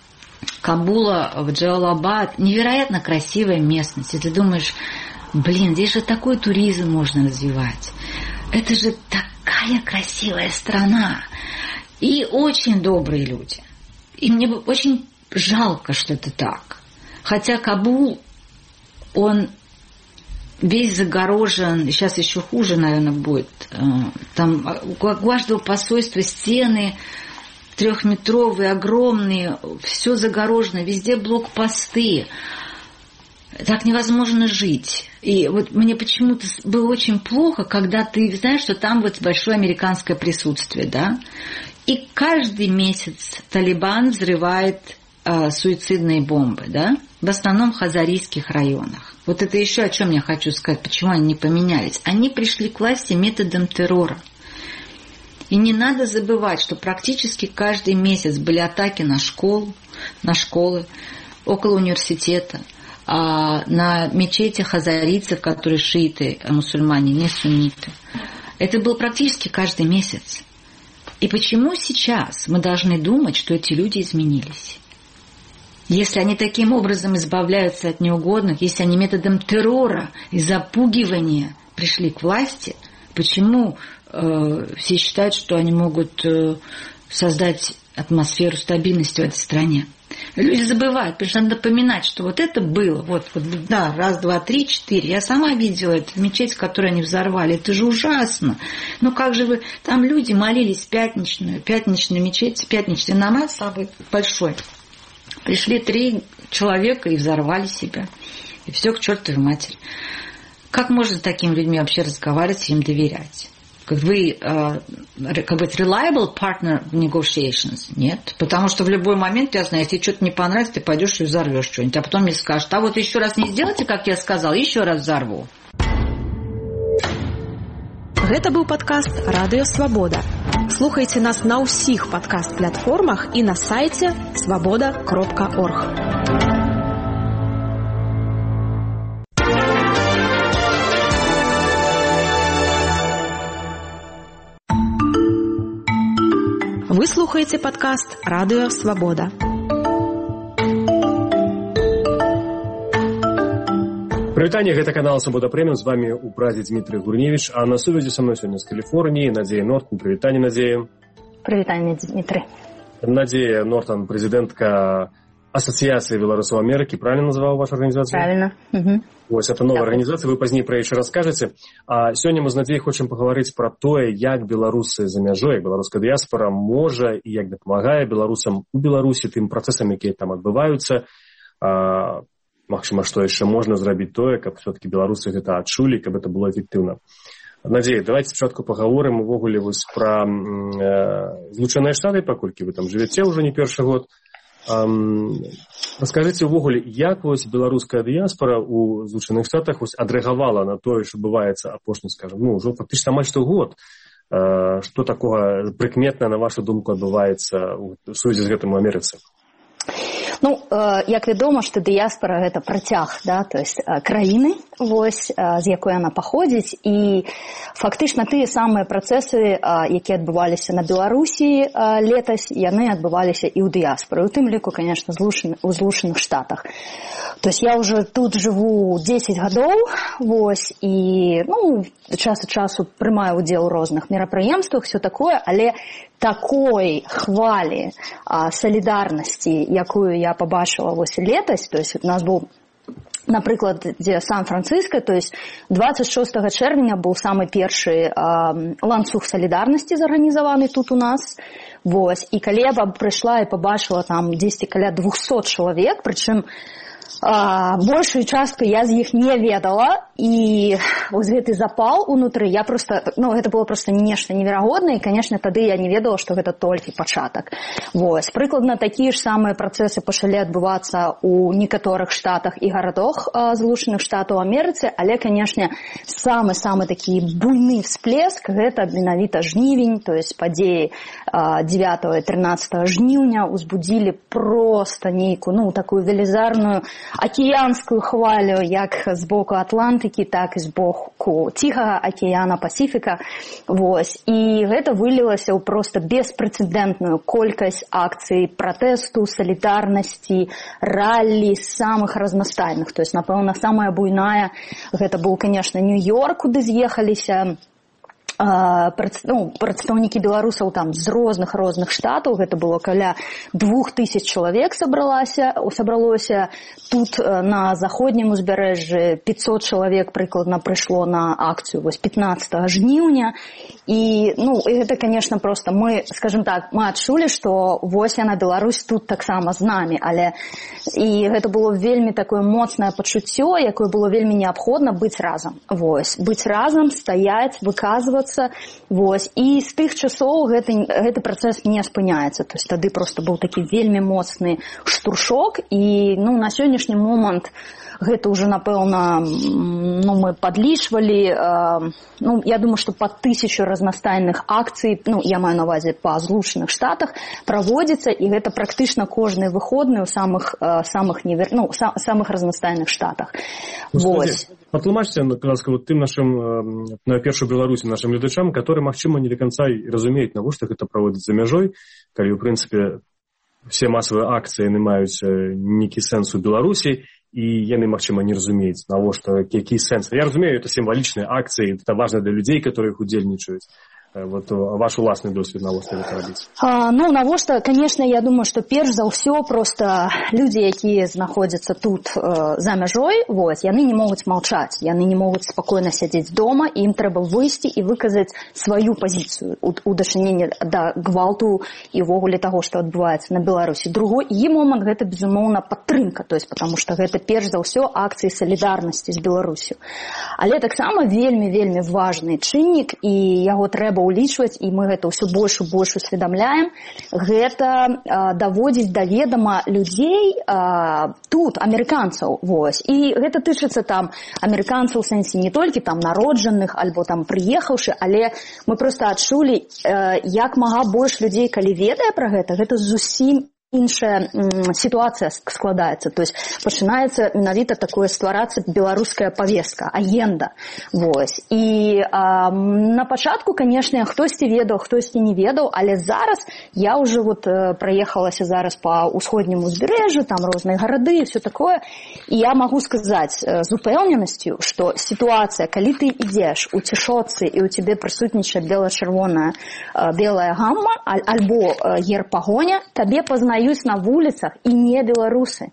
Кабула в Джалалабад, невероятно красивая местность, и ты думаешь, блин, здесь же такой туризм можно развивать. Это же такая красивая страна. И очень добрые люди. И мне очень жалко, что это так. Хотя Кабул, он весь загорожен, сейчас еще хуже, наверное, будет. Там у каждого посольства стены трехметровые, огромные, все загорожено, везде блокпосты. Так невозможно жить. И вот мне почему-то было очень плохо, когда ты знаешь, что там вот большое американское присутствие, да, и каждый месяц Талибан взрывает э, суицидные бомбы, да, в основном в хазарийских районах. Вот это еще о чем я хочу сказать, почему они не поменялись. Они пришли к власти методом террора. И не надо забывать, что практически каждый месяц были атаки на школу, на школы, около университета, на мечети хазарийцев, которые шииты, мусульмане, не сунниты. Это был практически каждый месяц. И почему сейчас мы должны думать, что эти люди изменились? Если они таким образом избавляются от неугодных, если они методом террора и запугивания пришли к власти, почему э, все считают, что они могут э, создать атмосферу стабильности в этой стране? Люди забывают, потому что надо напоминать, что вот это было, вот, вот, да, раз, два, три, четыре. Я сама видела эту мечеть, которую они взорвали. Это же ужасно. Ну как же вы, там люди молились в пятничную, пятничную мечеть, пятничный намаз самый большой. Пришли три человека и взорвали себя. И все к чертовой матери. Как можно с такими людьми вообще разговаривать и им доверять? Вы, как бы, reliable partner в negotiations? Нет. Потому что в любой момент, я знаю, если что-то не понравится, ты пойдешь и взорвешь что-нибудь. А потом мне скажут, а вот еще раз не сделайте, как я сказал, еще раз взорву. Гэта быў падкаст Радыё Свабода. Слухайце нас на ўсіх падкаст-платформах і на сайце свабода кропка орг. Вы слухаеце падкаст Радыё Свабода. Прывітанне, гэта канал Свабода Прэміум, з вами у празе Дмітрый Гурневіч, а на сувязі са мной сёння з Каліфорніі Надзея Нортон. Прывітанне, Надзея. Прывітанне, Дмітрый. Надзея Нортон, прэзідэнтка Асацыяцыі беларусаў Амерыкі, правильно называў вашу арганізацыю? Правильно. Угу. Вось, это новая арганізацыя, вы пазней пра яе раскажаце. А сёння мы з Надзеяй хочам пагаварыць пра тое, як беларусы за мяжой, беларуская дыяспара можа і як дапамагае беларусам у Беларусі тым працэсам, якія там адбываюцца. А, магчыма, што яшчэ можна зрабіць тое, каб все-таки беларусы гэта адчулі, каб это было эфектыўна. Надзея, давайте спачатку пагаворым увогуле вось пра э, Злучаныя Штаты, паколькі вы там жывяце ўжо не першы год. Um, Раскажыце ўвогуле, як вось беларуская дыяспара ў Злучаных Штатах вось адрэагавала на тое, што бываецца апошні, скажем, ну, ўжо фактычна амаль што год. Uh, што такога прыкметна, на вашу думку, адбываецца ў сувязі з гэтым у Амерыцы? Ну, як вядома, што дыяспара гэта працяг, да, то есть краіны, вось, з якой яна паходзіць, і фактычна тыя самыя працэсы, якія адбываліся на Беларусі летась, яны адбываліся і ў дыяспары, у тым ліку, конечно, у Злучаных Штатах. То есть я уже тут жыву дзесяць гадоў, вось, і, ну, час ад часу прымаю удзел у розных мерапрыемствах, все такое, але такой хвалі а, солідарнасці, якую я побачила вось летась, то есть у нас был, напрыклад, дзе Сан-Франциско, то есть двадцать шостага чэрвеня был самы першы а, ланцуг солідарнасці зарганізаваны тут у нас, вось, і калі я прыйшла і побачила там дзесьці каля двухсот чалавек, прычым А, большую частку я з іх не ведала, і вось гэты запал унутры, я просто, ну, гэта было просто нешта неверагоднае, і, конечно, тады я не ведала, што гэта толькі пачатак. Вось. Прыкладна такія ж самыя працэсы пачалі адбывацца ў некаторых штатах і гарадах Злучаных Штатаў Амерыцы, але, конечно, самы-самы такі буйны всплеск, гэта менавіта жнівень, то есть падзеі дзевятага і трынаццатага жніўня узбудзілі просто нейкую, ну, такую велізарную акіянскую хвалю, як з боку Атлантыкі, так і з боку Ціхага акіяна, Пасіфіка. Вось. І гэта вылілася ў проста беспрэцэдэнтную колькасць акцый пратэсту, салідарнасці, раллі самых разнастайных. То есть, напэўна, самая буйная, гэта быў, конечно, Нью-Йорк, куды з'ехаліся ну, прадстаўнікі беларусаў там з розных-розных штатаў, гэта было каля двух тысяч чалавек сабралася, сабралося. Тут на заходнім узбярэжжы пятьсот чалавек прыкладна прыйшло на акцыю вось пятнаццатага жніўня. І, ну, і гэта, конечно, просто мы, скажем так, мы адчулі, што вось яна, Беларусь, тут таксама з намі, але і гэта было вельмі такое моцнае пачуццё, якое было вельмі неабходна быць разам. Вось, быць разам, стаяць, выказвацца. Вось. І з тых часоў гэты, гэты працэс не спыняецца. То есть тады просто быў такі вельмі моцны штуршок, і, ну, на сённяшні момант гэта ўжо, напэўна, ну, мы падлічвалі, э, ну, я думаю, што па тысячу разнастайных акцый, ну, я маю на увазе па Злучаных Штатах, праводзіцца, і гэта практычна кожны выходны ў самых, э, самых, невер... ну, са, самых разнастайных штатах. Ну, Вось. Патлумачце, ласка, вот тым нашым, на першую Беларусі, нашим гледачам, которые, магчыма, не до конца разумеюць, навошта гэта праводзіць за мяжой, калі, ў прынцыпе, все масавыя акцыі не маюць нейкі сэнс у Беларусі, і яны, магчыма, не разумеюць, навошта, які сэнс. Я разумею, это сімвалічныя акцыі, это важна для людзей, которые іх удзельнічаюць. Вот ваш уласны досвед, навошта гэта рабіць? А, ну, навошта, конечно, я думаю, что перш за ўсё просто люди, якія знаходзяцца тут э, за мяжой, вот, яны не могуць маўчаць, яны не могуць спакойна сядзець дома, і ім трэба выйсці і выказаць сваю пазіцыю у, у дачыненні да гвалту і ўвогуле таго, што адбываецца на Беларусі. Другой і момант гэта, безумоўна, падтрымка, то есть, потому что гэта перш за ўсё акцыі салідарнасці з Беларусю. Але таксама вельмі-вельмі важны чыннік, і яго трэба улічваць, і мы гэта ўсё больш і больш усведамляем, гэта а, даводзіць да ведама людзей а, тут, амерыканцаў. Вось. І гэта тычыцца там амерыканцаў у сэнсе не толькі там народжаных альбо там прыехаўшы, але мы проста адчулі, а, як мага больш людзей, калі ведае пра гэта, гэта зусім іншая ситуация складаецца. То есть пачынаецца менавіта такое стварацца беларуская повестка, агенда. Вось. І а, на пачатку, конечно, хтосьці ведаў, хтосьці не ведаў, але зараз я уже вот праехалася зараз по усходняму узбярэжжу, там розныя гарады і все такое, і я могу сказаць з упэўненасцю, што ситуация, калі ты ідзеш у цішотцы і у тебе прысутнічае бела-чырвоная белая гамма альбо герб пагоня, табе пазнаюць на вуліцах і не беларусы.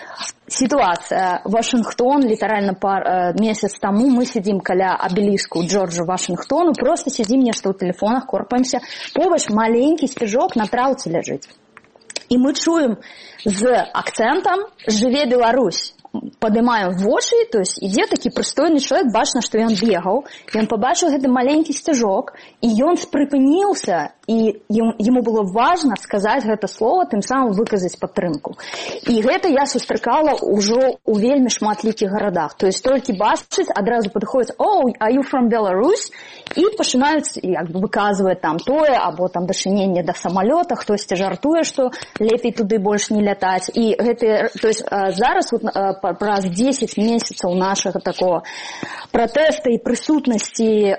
Ситуация. Вашингтон, літаральна пар, месяц таму мы сидим каля абеліску Джорджа Вашингтону, просто сидим нешта ў тэлефонах, корпаемся, побач маленькі сцяжок на траўцы ляжыць. І мы чуем з акцэнтам «Жыве Беларусь». Падымаем вочы, то есть ідзе такі прыстойны чалавек, бачна, што ён бегаў, ён пабачыў гэты маленькі сцяжок, і ён спрыпыніўся, і яму было важна сказаць гэта слово, тым самым выказаць падтрымку. І гэта я сустракала ўжо ў вельмі шматлікіх гарадах. То есть толькі бачыць, адразу падыходзяць «Oh, are you from Belarus?» і пачынаюць як бы выказваць там тое, або там дачыненне да самалёта, хтосьці жартуе, што лепей туды больш не лятаць. І гэты, то есть зараз вот праз дзесяць месяцаў нашага такого пратэста і прысутнасці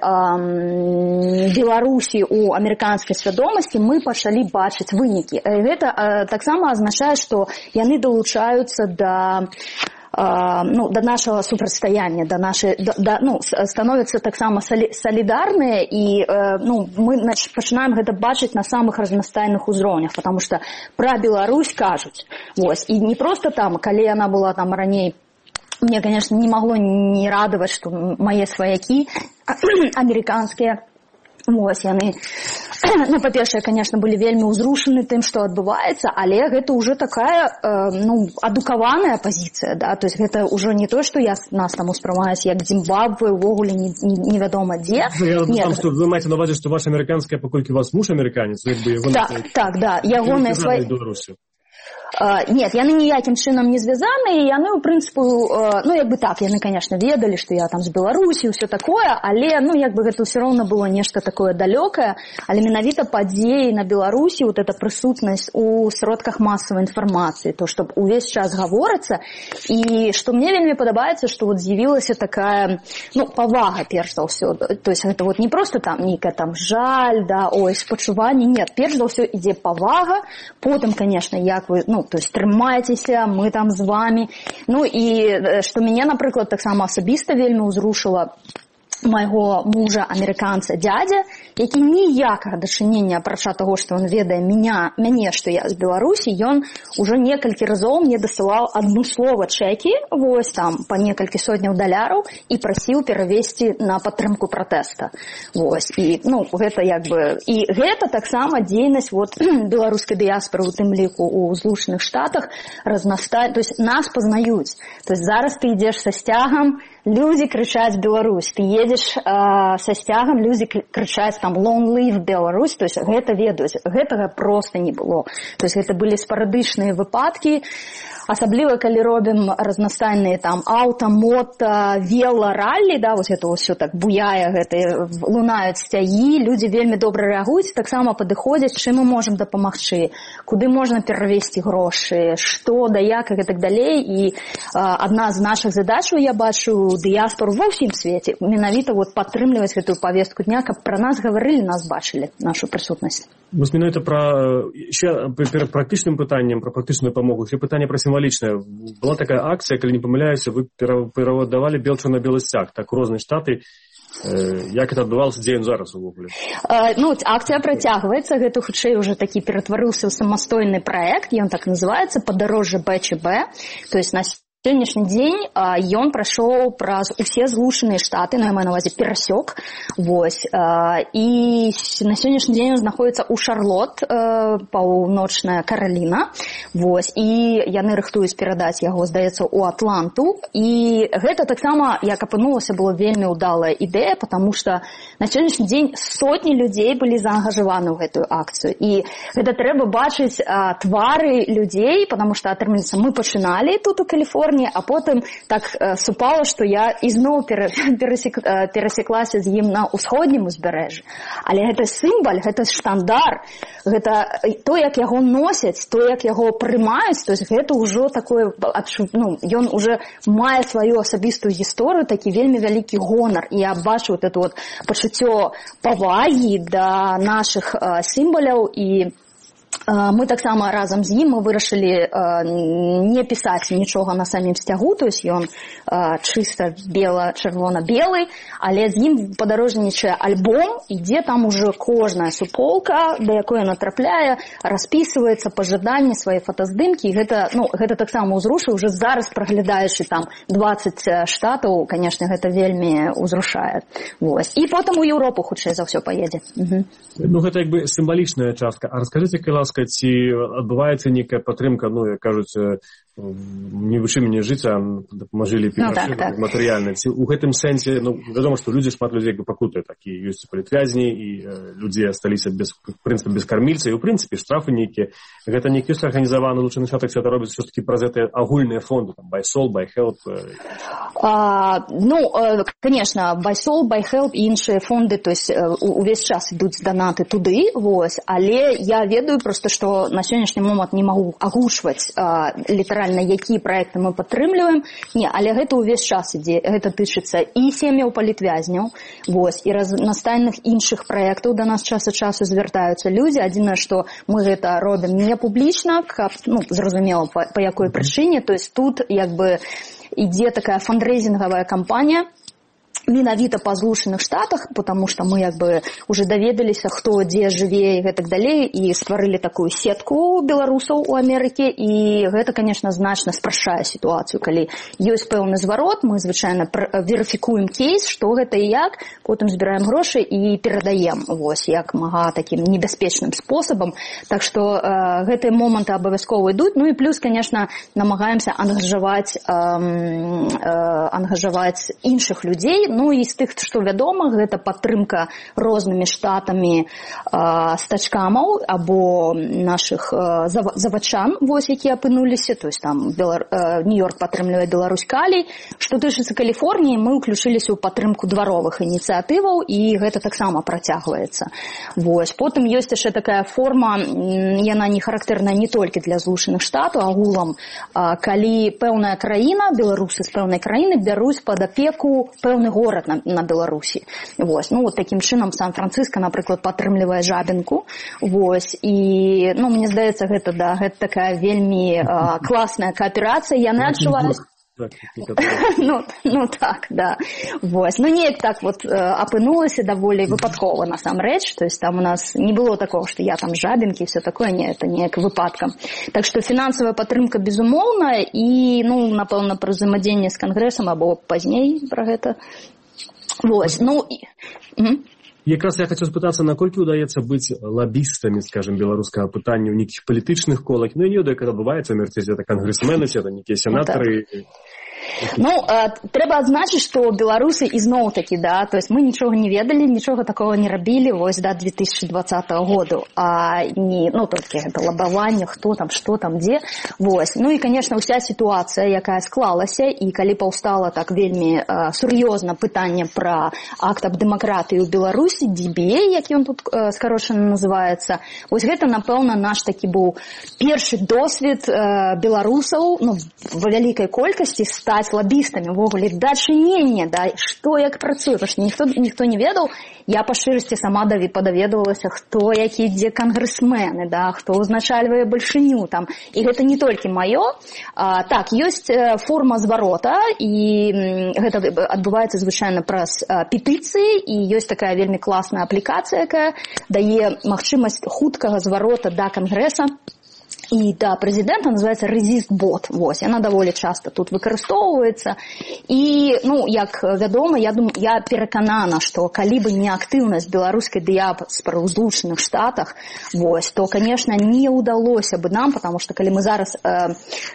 эм, Беларусі ў амерыканскай свядомасці мы пачалі бачыць вынікі. Гэта э, таксама азначае, што яны далучаюцца да Uh, ну, да нашего супрацьстаяння, да нашей, да, да, ну, становятся таксама соли, солидарныя, і uh, ну, мы нач, пачынаем гэта бачыць на самых разнастайных узроўнях, потому что пра Беларусь кажуць. Вось. І не просто там, калі яна была там раней, мне, конечно, не могло не радаваць, што мае сваякі амерыканскія, вось, яны ну, па-першае, конечно, былі вельмі ўзрушаны тым, што адбываецца, але гэта ўжо такая, э, ну, адукаваная пазіцыя, да, то есть гэта ўжо не то, што я нас там успрымаюсь як Зімбабве, увогуле невядома дзе. Я там, што вы маеце на увазе, што ваш амерыканская, паколькі у вас муж амерыканец, як бы яго... Так, так, да, ягоныя свае... Uh, нет, яны ніякім чынам не звязаны, і яны, у прынцыпу, uh, ну, як бы так, яны, конечно, ведалі, што я там з Беларусі, ўсё такое, але, ну, як бы гэта ўсё роўна было нешта такое далёкае, але менавіта падзеі на Беларусі, вот эта прысутнасць у сродках масавай інфармацыі, то, што увесь час гаворыцца, і што мне вельмі падабаецца, што вот з'явілася такая, ну, павага, перш за ўсё, то есть гэта вот не просто там нейкая там жаль, да, ой, спачуванне, нет, перш за ўсё ідзе павага, потым, конечно, як вы, ну, то есть трымайцеся, мы там з вами. Ну і што мяне, напрыклад, таксама асабіста вельмі ўзрушыла майго мужа, амерыканца, дядя, які ніякага дачынення, апрача таго, што ён ведае меня, мяне, што я з Беларусі, ён ужо некалькі разоў мне дасылаў адмыслова чэкі, вось там, па некалькі сотняў даляраў, і прасіў перавесці на падтрымку пратэста. Вось, і, ну, гэта як бы... І гэта таксама дзейнасць вот, беларускай дыяспоры, у тым ліку ў Злучаных Штатах, разнастае, то есть нас пазнаюць. То есть зараз ты ідзеш са сцягам, люди кричаць Беларусь, ты едешь э, со сцягам, люди кричаць там long live Беларусь, то есть гэта ведаюць, гэтага просто не было. То есть гэта былі спарадычныя выпадкі, асабліва калі робім разнастайныя там аўта, мото, вело, раллі, да, вот это ўсё так буяе, гэта лунаюць сцягі, люди вельмі добра рэагуюць, таксама падыходзяць, чым мы можам дапамагчы, куды можна перавесці грошы, што, да як і так далей. І э, адна з нашых задачаў, я бачу, дыяспору ва ўсім свеце, менавіта вот падтрымліваць гэтую повестку дня, каб пра нас гаварылі, нас бачылі, нашу прысутнасць. Вось менавіта пра ще перад практычным пытаннем, пра практычную памогу, ще пытанне пра сімвалічнае. Была такая акцыя, калі не памыляюся, вы перавадавалі белчу на белы сцяг, так у розныя штаты. Як это адбывалася, дзе ён зараз увогуле? Ну, акцыя працягваецца, гэта хутчэй уже такі ператварыўся ў самастойны праект, ён так называецца «Падарожжа Б Ч Б», то есть на сённяшні дзень ён прайшоў праз усе Злучаныя Штаты, на маю на увазе перасёк, вось, і на сённяшні дзень ён знаходіцца ў Шарлот, паўночная Караліна, вось, і яны рыхтуюць перадаць яго, здаецца, у Атланту, і гэта таксама, як апынулася, была вельмі ўдалая ідэя, потому что на сённяшні дзень сотні людзей былі заангажаваны ў гэтую акцыю, і гэта трэба бачыць твары людзей, потому что, атрымліваецца, мы пачыналі тут у Каліфорніі, а потым так э, супала, што я ізноў перасек, э, перасеклася з ім на ўсходнім узбярэжжы. Але гэта сімвал, гэта штандар, гэта то, як яго носяць, то, як яго прымаюць, то есть гэта ўжо такое, ну, ён уже мае сваю асабістую гісторыю, такі вельмі вялікі гонар. І я бачу вот это вот пачуццё павагі да нашых э, сімваляў, і мы таксама разам з ім мы вырашылі не пісаць нічога на самім сцягу, то есть ён чыста бела-чырвона-белы, але з ім падарожнічае альбом, ідзе там уже кожная суполка, да якой яна трапляе, распісваецца па жаданні свае фотаздымкі, і гэта, ну, гэта таксама ўзрушае, уже зараз праглядаючы там дваццаць штатаў, конечно, гэта вельмі ўзрушае. Вось. І потым у Еўропу хутчэй за ўсё паедзе. Угу. Ну, гэта як бы сімвалічная частка. А раскажыце, калі ласка, ці адбываецца нейкая падтрымка, ну, як кажуць, не вучы мяне жыць, а дапамажылі ну, так, так. матэрыяльна. Ці у гэтым сэнсе, ну, вядома, што людзі, шмат людзей пакутаюць, такі ёсць палітвязні, і э, людзі асталіся без, в прынцыпе, без кармільца, і ў прынцыпе штрафы нейкія. Гэта не ёсць арганізаваны ў Злучаных Штатах, це робіцца ўсё-такі праз гэтыя агульныя фонды, там, Buy Soul, Buy Help. А, ну, конечно, Buy Soul, Buy Help і іншыя фонды, то есть увесь час ідуць данаты туды, вось, але я ведаю просто, што на сённяшні момант не магу агучваць а, літаральна, якія праекты мы падтрымліваем. Не, але гэта ўвесь час ідзе, гэта тычыцца і сем'яў палітвязняў, вось, і разнастайных іншых праектаў да нас час ад часу звяртаюцца людзі. Адзінае, што мы гэта робім не публічна, каб, ну, зразумела, па, па якой прычыне, то есть тут як бы ідзе такая фандрейзінгавая кампанія, менавіта па Злучаных Штатах, потому что мы як бы уже даведаліся, хто дзе жыве і гэтак далей, і стварылі такую сетку беларусаў у Амерыке, і гэта, конечно, значна спрашчае сітуацыю. Калі ёсць пэўны зварот, мы звычайна верыфікуем кейс, што гэта і як, потым збіраем грошы і перадаем, вось, як мага такім небяспечным спосабам. Так што э, гэтыя моманты абавязкова ідуць. Ну і плюс, конечно, намагаемся ангажаваць, э, э, ангажаваць іншых людзей. Ну і з тых, што вядома, гэта падтрымка рознымі штатамі э, стачкамаў або нашых э, завачан, вось, якія апынуліся, то есть там Белар... э, Нью-Йорк падтрымлівае Беларусь калій. Што тычыцца Каліфорніі, мы ўключыліся ў падтрымку дваровых ініцыятываў, і гэта таксама працягваецца. Вось. Потым ёсць яшчэ такая форма, яна не характэрная не толькі для Злучаных Штатаў, агулам, э, калі пэўная краіна, беларусы з пэўнай краіны бяруць пад апеку пэўны горад на, на Беларусі. Вось. Ну, вот таким чынам Сан-Франциско, напрыклад, падтрымлівае Жабінку. Вось. І, ну, мне здаецца, гэта, да, гэта такая вельмі э, класная кааперацыя. Яны адчуваюць... ну, ну так, да. Вось. Ну, неяк так вот э, апынулася даволі выпадкова, насамрэч. То есть там у нас не было такого, што я там Жабінкі і все такое, не, это неяк выпадкам. Так што фінансавая падтрымка безумоўная, і, ну, напэўна, пра ўзаемадзеянне з Кангрэсам або пазней пра гэта. Вось, ну... Угу. Якраз я хацеў спытацца, наколькі ўдаецца быць лабістамі, скажем, беларускага пытання ў нейкіх палітычных колах. Ну, і не ведаю, калі адбываецца, мерці, это кангрэсмены, это нейкія сенатары... Ну, э, трэба адзначыць, што беларусы ізноў-такі, да, то есть мы нічога не ведалі, нічога такого не рабілі вось да две тысячи двадцатого году, а не, ну, толькі гэта лабаванне, хто там, што там, дзе, вось. Ну і, конечно, ўся сітуацыя, якая склалася, і калі паўстала так вельмі э, сур'ёзна пытанне пра акт аб дэмакратыі ў Беларусі, ди би эй, як ён тут э, скарочана называецца, вось гэта, напэўна, наш такі быў першы досвед э, беларусаў, ну, ва вялікай колькасці стаць лабістамі, увогуле, дачынення, да, што як працуе, потому што ніхто, ніхто не ведаў. Я па шчырасці сама падаведавалася, хто які дзе кангрэсмены, да, хто ўзначальвае бальшыню там. І гэта не толькі маё. А, так, ёсць форма зварота, і гэта адбываецца звычайна праз петыцыі, і ёсць такая вельмі класная аплікацыя, якая дае магчымасць хуткага зварота да Кангрэса і да прэзідэнта, называецца ResistBot. Вось, яна даволі часта тут выкарыстоўваецца. І, ну, як вядома, я думаю, я пераканана, што калі бы не актыўнасць беларускай дыяспары ў Злучаных Штатах, вось, то, конечно, не ўдалося бы нам, потому что калі мы зараз э, э,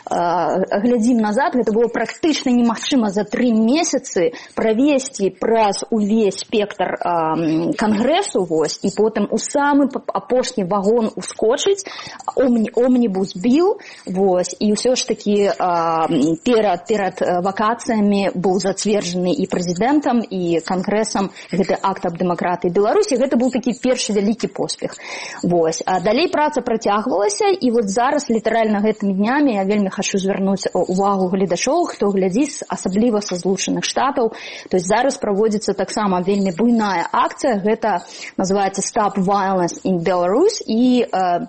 глядзім назад, гэта было практычна немагчыма за тры месяцы правесці праз увесь спектр э, Кангрэсу, вось, і потым у самы апошні вагон ускочыць, омні, омні Омнібус біл, вось, і ўсё ж такі а, перад, перад вакацыямі быў зацверджаны і прэзідэнтам, і Кангрэсам гэты акт аб дэмакратыі Беларусі. Гэта быў такі першы вялікі поспех. Вось. А далей праца працягвалася, і вот зараз літаральна гэтымі днямі я вельмі хачу звярнуць увагу гледачоў, хто глядзіць, асабліва са Злучаных Штатаў. То есть зараз праводзіцца таксама вельмі буйная акцыя, гэта называецца Stop Violence in Belarus, і э,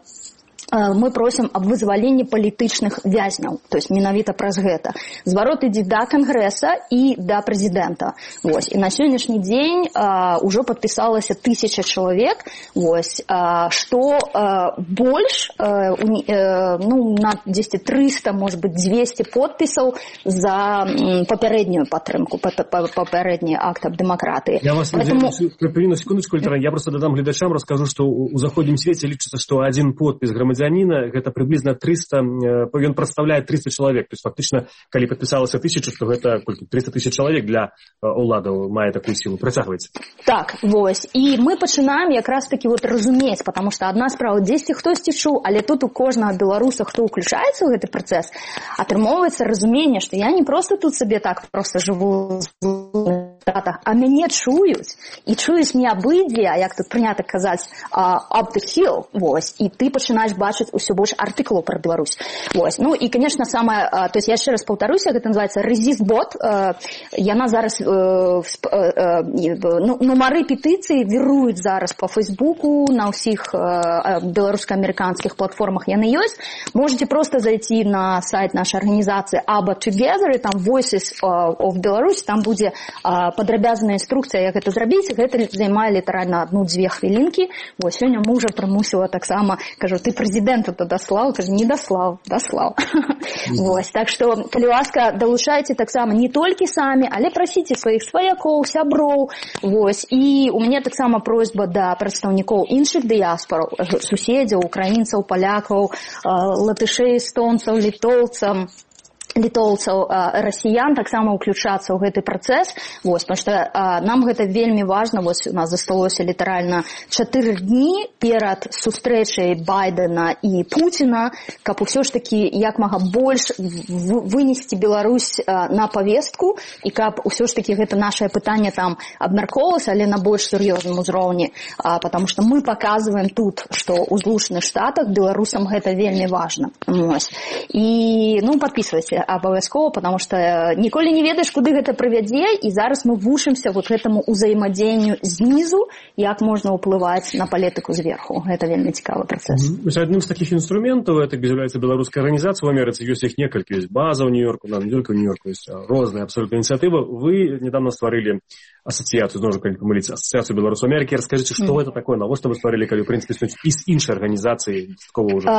мы просім аб вызваленні палітычных вязняў, то есть менавіта праз гэта. Зварот ідзе да Кангрэса і да прэзідэнта. Вось. І на сённяшні дзень а, ўжо падпісалася тысяча чалавек, вось, а, што а, больш, а, у, а, ну, на дзесьці трыста, может быть, двести подпісаў за м, папярэднюю падтрымку, папярэдні акт аб дэмакратыі. Я вас Поэтому... припину секундочку, я просто дадам гледачам, раскажу, што ў заходнім свеце лічыцца, што адзін подпіс грамадзянина гэта прыблізна триста, ён прадстаўляе триста чалавек. То есть фактычна, калі падпісалася тысяча, то гэта триста тысяч чалавек для уладаў мае такую сілу. Працягвайце. Так, вось. І мы пачынаем якраз такі вот разумець, потому што адна справа, дзесьці хтосьці чуў, але тут у кожнага беларуса, хто ўключаецца ў гэты працэс, атрымоўваецца разуменне, што я не проста тут сабе так проста жыву з а мяне чуюць, і чуюць не абыдзе, а як тут прынята казаць, uh, up the hill, вось, і ты пачынаеш бачыць усё больш артыкулаў пра Беларусь. Вось. Ну і, конечно, самое, uh, то есть я яшчэ раз паўтаруся, гэта называецца ResistBot, uh, яна зараз, uh, uh, uh, нумары петыцыі віруюць зараз по Фейсбуку, на ўсіх uh, беларуска-амерыканскіх платформах яны ёсць. Можете просто зайти на сайт нашай арганізацыі эй би эй Together, і там Voices of Belarus, там будзе uh, падрабязная інструкцыя, як гэта зрабіць, гэта займае літаральна адну-дзве хвілінкі. Вось сёння мужа прымусіла таксама, кажу, ты прэзідэнту то даслаў, кажу, не даслаў, даслаў. Вось, так што, калі ласка, далучайце таксама не толькі самі, але прасіце сваіх сваякоў, сяброў. Вось, і у мяне таксама просьба да прадстаўнікоў іншых дыяспораў, суседзяў, украінцаў, палякаў, латышэй, эстонцаў, літоўцаў, літоўцаў, расіян таксама ўключацца ў гэты працэс. Вось, потому што нам гэта вельмі важна. Вось у нас засталося літаральна чатыры дні перад сустрэчай Байдена і Пуціна, каб усё ж такі як мага больш вынесці Беларусь на павестку і каб усё ж такі гэта нашае пытанне там абмяркоўвалася, але на больш сур'ёзным узроўні, потому што мы паказваем тут, што ў Злучаных Штатах беларусам гэта вельмі важна. Вось. І, ну, падпісвайся абавязкова, потому что ніколі не ведаеш, куды гэта прывядзе, і зараз мы вучымся вот гэтаму ўзаемадзеянню знізу, як можна ўплываць на палітыку зверху. Гэта вельмі цікавы працэс. Mm-hmm. Адным з такіх інструментаў, это з'яўляецца беларуская арганізацыя ў Амерыцы, ёсць іх некалькі, ёсць база ў Нью-Йорку, на Нью-Йорку, Нью-Йорку ёсць розныя абсолютно ініцыятывы. Вы недавно стварылі ассоциацию, знову калі памыліцца, ассоциацию беларусаў Амерыкі. Расскажите, што mm. это такое, навошта вы стварылі, калі, ў прынцыпе, існуюць і з іншай арганізацыі, такого ўжо?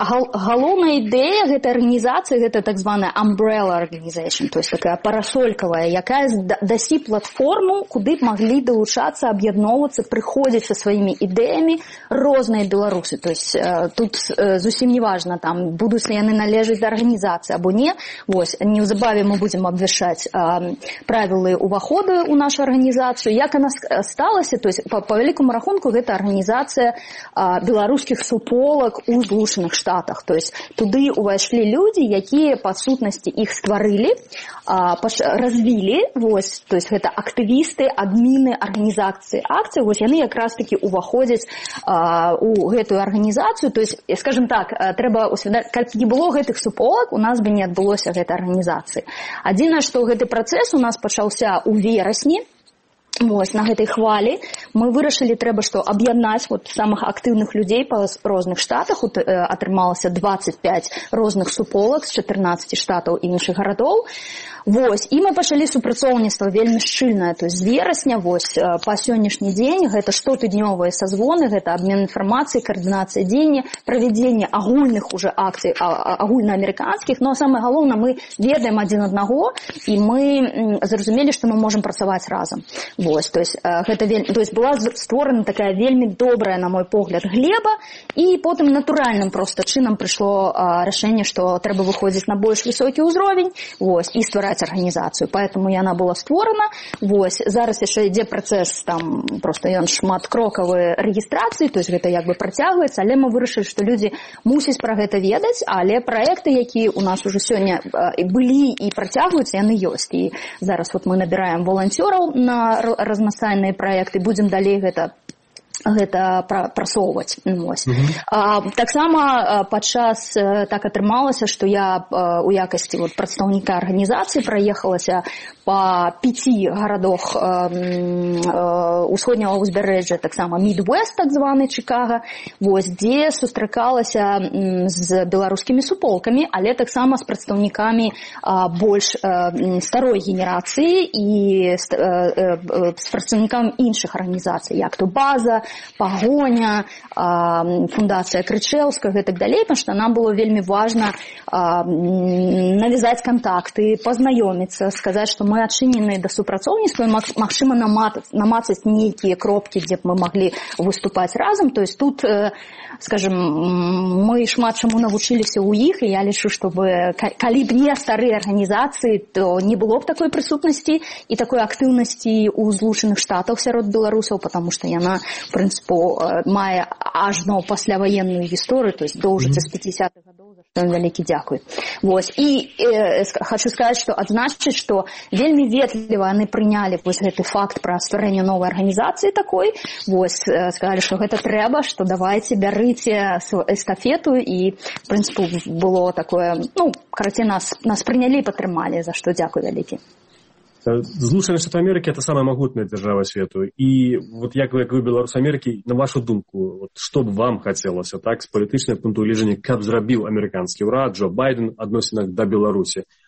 Галоўная ідэя гэтай арганізацыі, гэта так званая umbrella organization, то есть такая парасолькавая, якая дасі платформу, куды б маглі далучацца, аб'ядноўвацца, прыходзіць са сваімі ідэямі розныя беларусы. То есть тут зусім не важна, там, будуць ли яны належаць да арганізацыі або не. Вось, неўзабаве мы будзем абвяшчаць правілы ўваходу ў нашу арганізацыю. Як она сталася, то есть по, по великому рахунку гэта арганізацыя а, беларускіх суполак у Злучаных Штатах. То есть туды увайшлі людзі, якія па сутнасці іх стварылі, а, паш, развілі, вось, то есть гэта актывісты, адміны арганізацыі акцыі, вось яны якраз таки уваходзяць а, у гэтую арганізацыю. То есть, скажем так, трэба усвядоміць, калі не было гэтых суполак, у нас бы не адбылося гэтай арганізацыі. Адзінае, што гэты працэс у нас пачаўся ў верасні. Вось, на гэтай хвалі мы вырашылі, трэба што аб'яднаць вот самых актыўных людзей па розных штатах. Атрымалася дваццаць пяць розных суполак з чатырнаццаці штатаў і іншых гарадоў. Вось, і мы пачалі супрацоўніцтва вельмі шчыльнае, то есть з верасня вось па сённяшні дзень гэта штотыднёвыя сазвоны, гэта абмен інфармацыяй, каардынацыя дзеяння, правядзенне агульных уже акцый, агульнаамерыканскіх, но самае галоўнае, мы ведаем адзін аднаго, і мы зразумелі, што мы можам працаваць разам. Вось, то есть гэта вельмі, то есть была створана такая вельмі добрая, на мой погляд, глеба, і потым натуральным проста чынам прыйшло рашэнне, што трэба выходзіць на больш высокі ўзровень, вось, і ствараць арганізацыю. Поэтому яна была створана. Вось, зараз яшчэ ідзе працэс, там проста ён шматкрокавы рэгістрацыі, то есть гэта як бы працягваецца, але мы вырашылі, што людзі мусяць пра гэта ведаць, але праекты, якія у нас уже сёння былі і працягваюцца, яны ёсць. І зараз вот мы набіраем воланцёраў на разнастайныя праекты, будзем далей гэта гэта прасоўваць. Mm-hmm. А, таксама падчас так атрымалася, што я у якасці вот, прадстаўніка арганізацыі праехалася па пяці гарадах усходняга ўзбярэжжа, таксама Midwest, так званы Чикаго, вось, дзе сустракалася з беларускімі суполкамі, але таксама з прадстаўнікамі больш старой генерацыі і з прадстаўнікамі іншых арганізацый, як то база, Пагоня, фундацыя Крычэўскага і так далей, потому што нам было вельмі важна навязаць контакты, пазнаёміцца, сказаць, што мы адчынены да супрацоўніцтва і магчыма намацаць нейкія кропкі, дзе б мы маглі выступаць разам. То есть тут, скажем, мы шмат чаму навучыліся ў іх, і я лічу, чтобы калі б не старыя арганізацыі, то не было б такой прысутнасці і такой актыўнасці ў Злучаных Штатах сярод беларусаў, потому што яна в прынцыпу мае ажно пасляваенную гісторыю, то есть доўжыцца з пяцідзясятых гадоў, за што ім вялікі дзякуй. Вось. І э, хочу сказаць, што адзначыць, што вельмі ветліва яны прынялі вось гэты факт пра стварэнне новай арганізацыі такой. Вось, э, сказалі, што гэта трэба, што давайце, бярыце эстафету, і в прынцыпу было такое, ну, карацей, нас, нас прынялі і падтрымалі, за што дзякуй вялікі. Злучаныя Штаты Амерыкі – это самая магутная дзяржава свету. І вот як вы, як вы беларус Амерыкі, на вашу думку, вот, што б вам хацелася, так, з палітычнага пункту гледжання, каб зрабіў амерыканскі ўрад, Джо Байден, адносінах да Беларусі?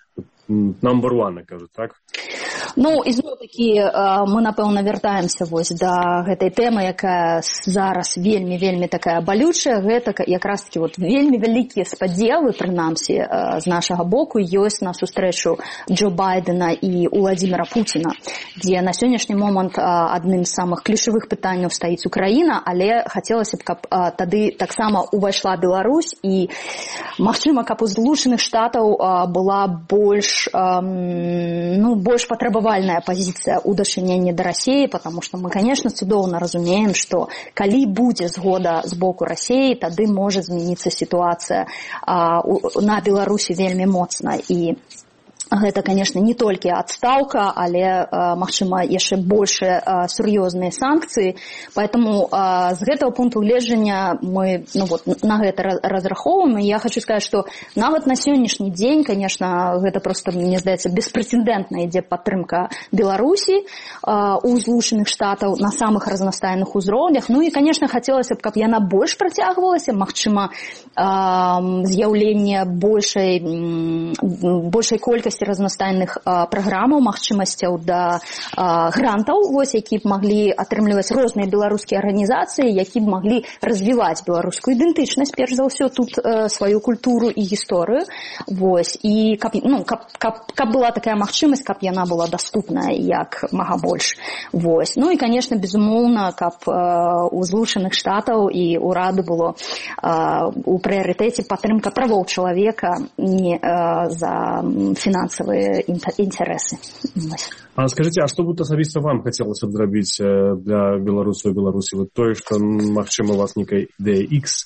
number one, кажуць, так? Ну, ізноў-такі, мы, напэўна, вяртаемся вось да гэтай тэмы, якая зараз вельмі-вельмі такая балючая. Гэта якраз-такі вот вельмі вялікія спадзевы, прынамсі, з нашага боку, ёсць на сустрэчу Джо Байдена і Уладзіміра Пуціна, дзе на сённяшні момант адным з самых ключавых пытанняў стаіць Украіна, але хацелася б, каб тады таксама увайшла Беларусь і, магчыма, каб у Злучаных Штатаў была больш, ну, больш патрэбавальная позиция у дачынення да России, потому что мы, конечно, цудоўна разумеем, что калі будзе згода з боку России, тады можа змяніцца ситуация а, у, на Беларусі вельмі моцна. І гэта, конечно, не толькі адстаўка, але, магчыма, яшчэ больше сур'ёзныя санкцыі. Поэтому з гэтага пункту гледжання мы ну, вот, на гэта разрахоўваем. І я хочу сказать, что нават на сённяшні дзень, конечно, гэта просто, мне здаецца, беспрэцэдэнтна ідзе падтрымка Беларусі у Злучаных Штатаў на самых разнастайных узроўнях. Ну і, конечно, хацелася б, каб яна больш працягвалася, магчыма, з'яўленне большай, большай колькасці разнастайных а, праграмаў, магчымасцяў да а, грантаў, вось, які б маглі атрымліваць розныя беларускія арганізацыі, які б маглі развіваць беларускую ідэнтычнасць, перш за ўсё, тут а, сваю культуру і гісторыю. Вось, і каб, ну, каб, каб, каб была такая магчымасць, каб яна была даступная як мага больш. Вось. Ну і, конечно, безумоўна, каб а, у Злучаных Штатаў і ўраду было а, у прыярытэце падтрымка правоў чалавека не а, за фінансавыя интересы. А скажите, а что будет особисто вам хотелось зрабіць для Беларусі у Беларусі? Вот тое, што, магчыма, у вас некая ідэя X,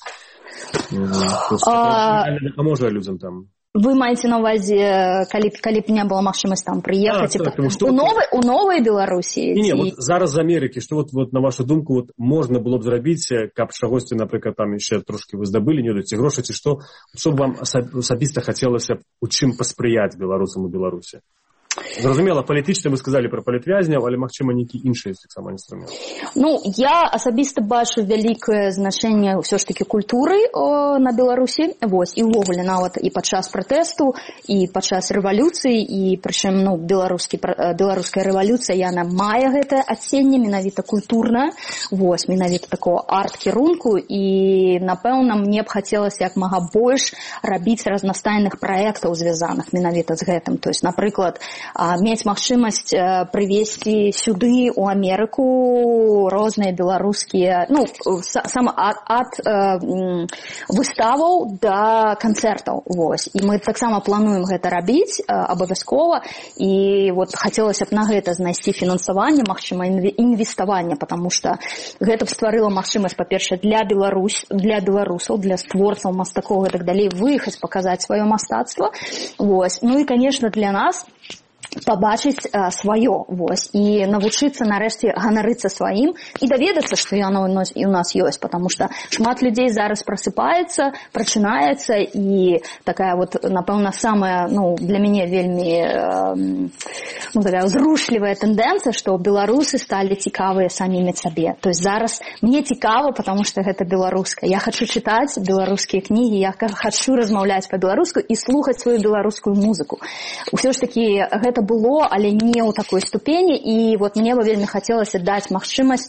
дапаможа людзям там? Вы маеце на увазе, калі, калі б не было магчымасць там прыехаць а, так, у, новой, у новой Беларусі? Не, не, вот зараз з Амерыкі, што вот, вот на вашу думку вот, можна было б зрабіць, каб чагосьці, напрыклад, там яшчэ трошкі вы здабылі, не дайце грошы, ці што, што б вам асабіста хацелася у чым паспрыяць беларусам у Беларусі? Зразумела, палітычна вы сказалі пра палітвязняў, але, магчыма, нейкі іншы таксама інструмент. Ну, я асабіста бачу вялікае значэнне ўсё ж такі культуры о, на Беларусі, вось, і ўвогуле нават і падчас пратэсту, і падчас рэвалюцыі, і прычым, ну, беларускі, беларуская рэвалюцыя, яна мае гэтае адценне менавіта культурнае, вось, менавіта такого арт-кірунку, і, напэўна, мне б хацелася як мага больш рабіць разнастайных праектаў, звязаных менавіта з гэтым. То есть, напрыклад, мець магчымасць прывезці сюды у Амерыку розныя беларускія, ну, сам ад, ад э, выставаў да канцэртаў, вось. І мы таксама плануем гэта рабіць э, абавязкова, і вот хацелася б на гэта знайсці фінансаванне, магчыма, інвеставанне, потому што гэта б стварыла магчымасць, па-першае, для Беларусь, для беларусаў, для створцаў, мастакоў і так далей, выехаць, паказаць сваё мастацтва, вось. Ну і, конечно, для нас пабачыць а, сваё, вось, і навучыцца нарэшце ганарыцца сваім і даведацца, што яно у нас, у нас ёсць, потому што шмат людзей зараз прасыпаецца, прачынаецца, і такая вот, напэўна, самая, ну, для мяне вельмі э, ну, такая зрушлівая тэндэнцыя, што беларусы сталі цікавыя самімі сабе. То есть зараз мне цікава, потому што гэта беларуская. Я хачу чытаць беларускія кнігі, я хачу размаўляць па-беларуску і слухаць сваю беларускую музыку. Усё ж такі гэта было, але не ў такой ступені, і вот мне бы вельмі хацелася даць магчымасць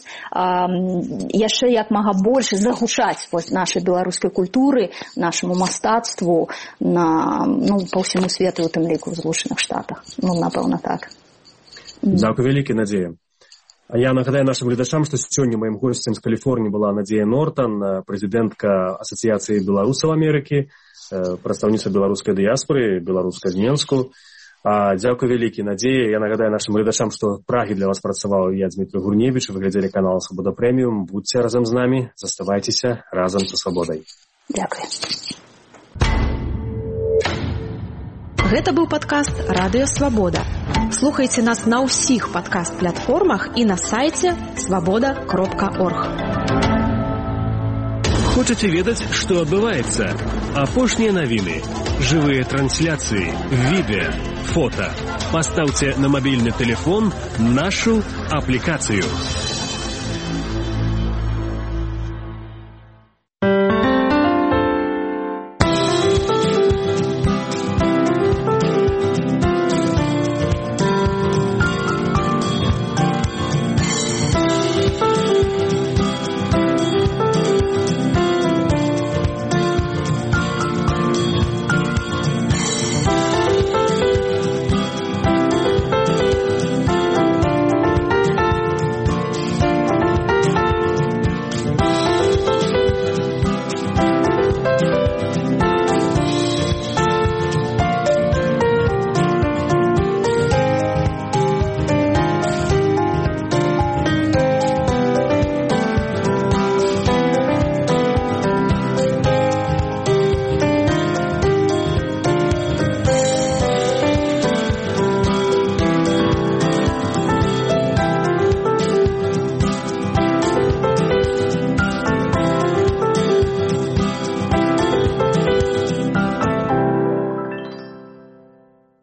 яшчэ як мага больш загушаць вось нашай беларускай культуры, нашаму мастацтву на, ну, па ўсяму свету, у тым ліку ў Злучаных Штатах. Ну, напэўна, так. Дзякуй вялікі, Надзея. А я нагадаю нашим глядачам, што сёння маім госцем з Каліфорніі была Надзея Нортан, прэзідэнтка Асацыяцыі беларусаў Амерыкі, прадстаўніца беларускай дыяспоры, беларускай з Менску. А, дзякуй вялікі, Надзея. Я нагадаю нашим глядачам, што в Прагі для вас працаваў я, Дмітрий Гурневіч. Вы глядзелі канал Свабода Прэміум. Будьце разам з намі, заставайцеся разам са свабодай. Дзякуй. Гэта быў падкаст «Радыё Свабода». Слухайце нас на ўсіх падкаст-платформах і на сайце свабода кропка орг. Хочаце ведаць, што адбываецца? Апошнія навіны, жывыя трансляцыі, відэа, фота. Пастаўце на мабільны тэлефон нашу аплікацыю.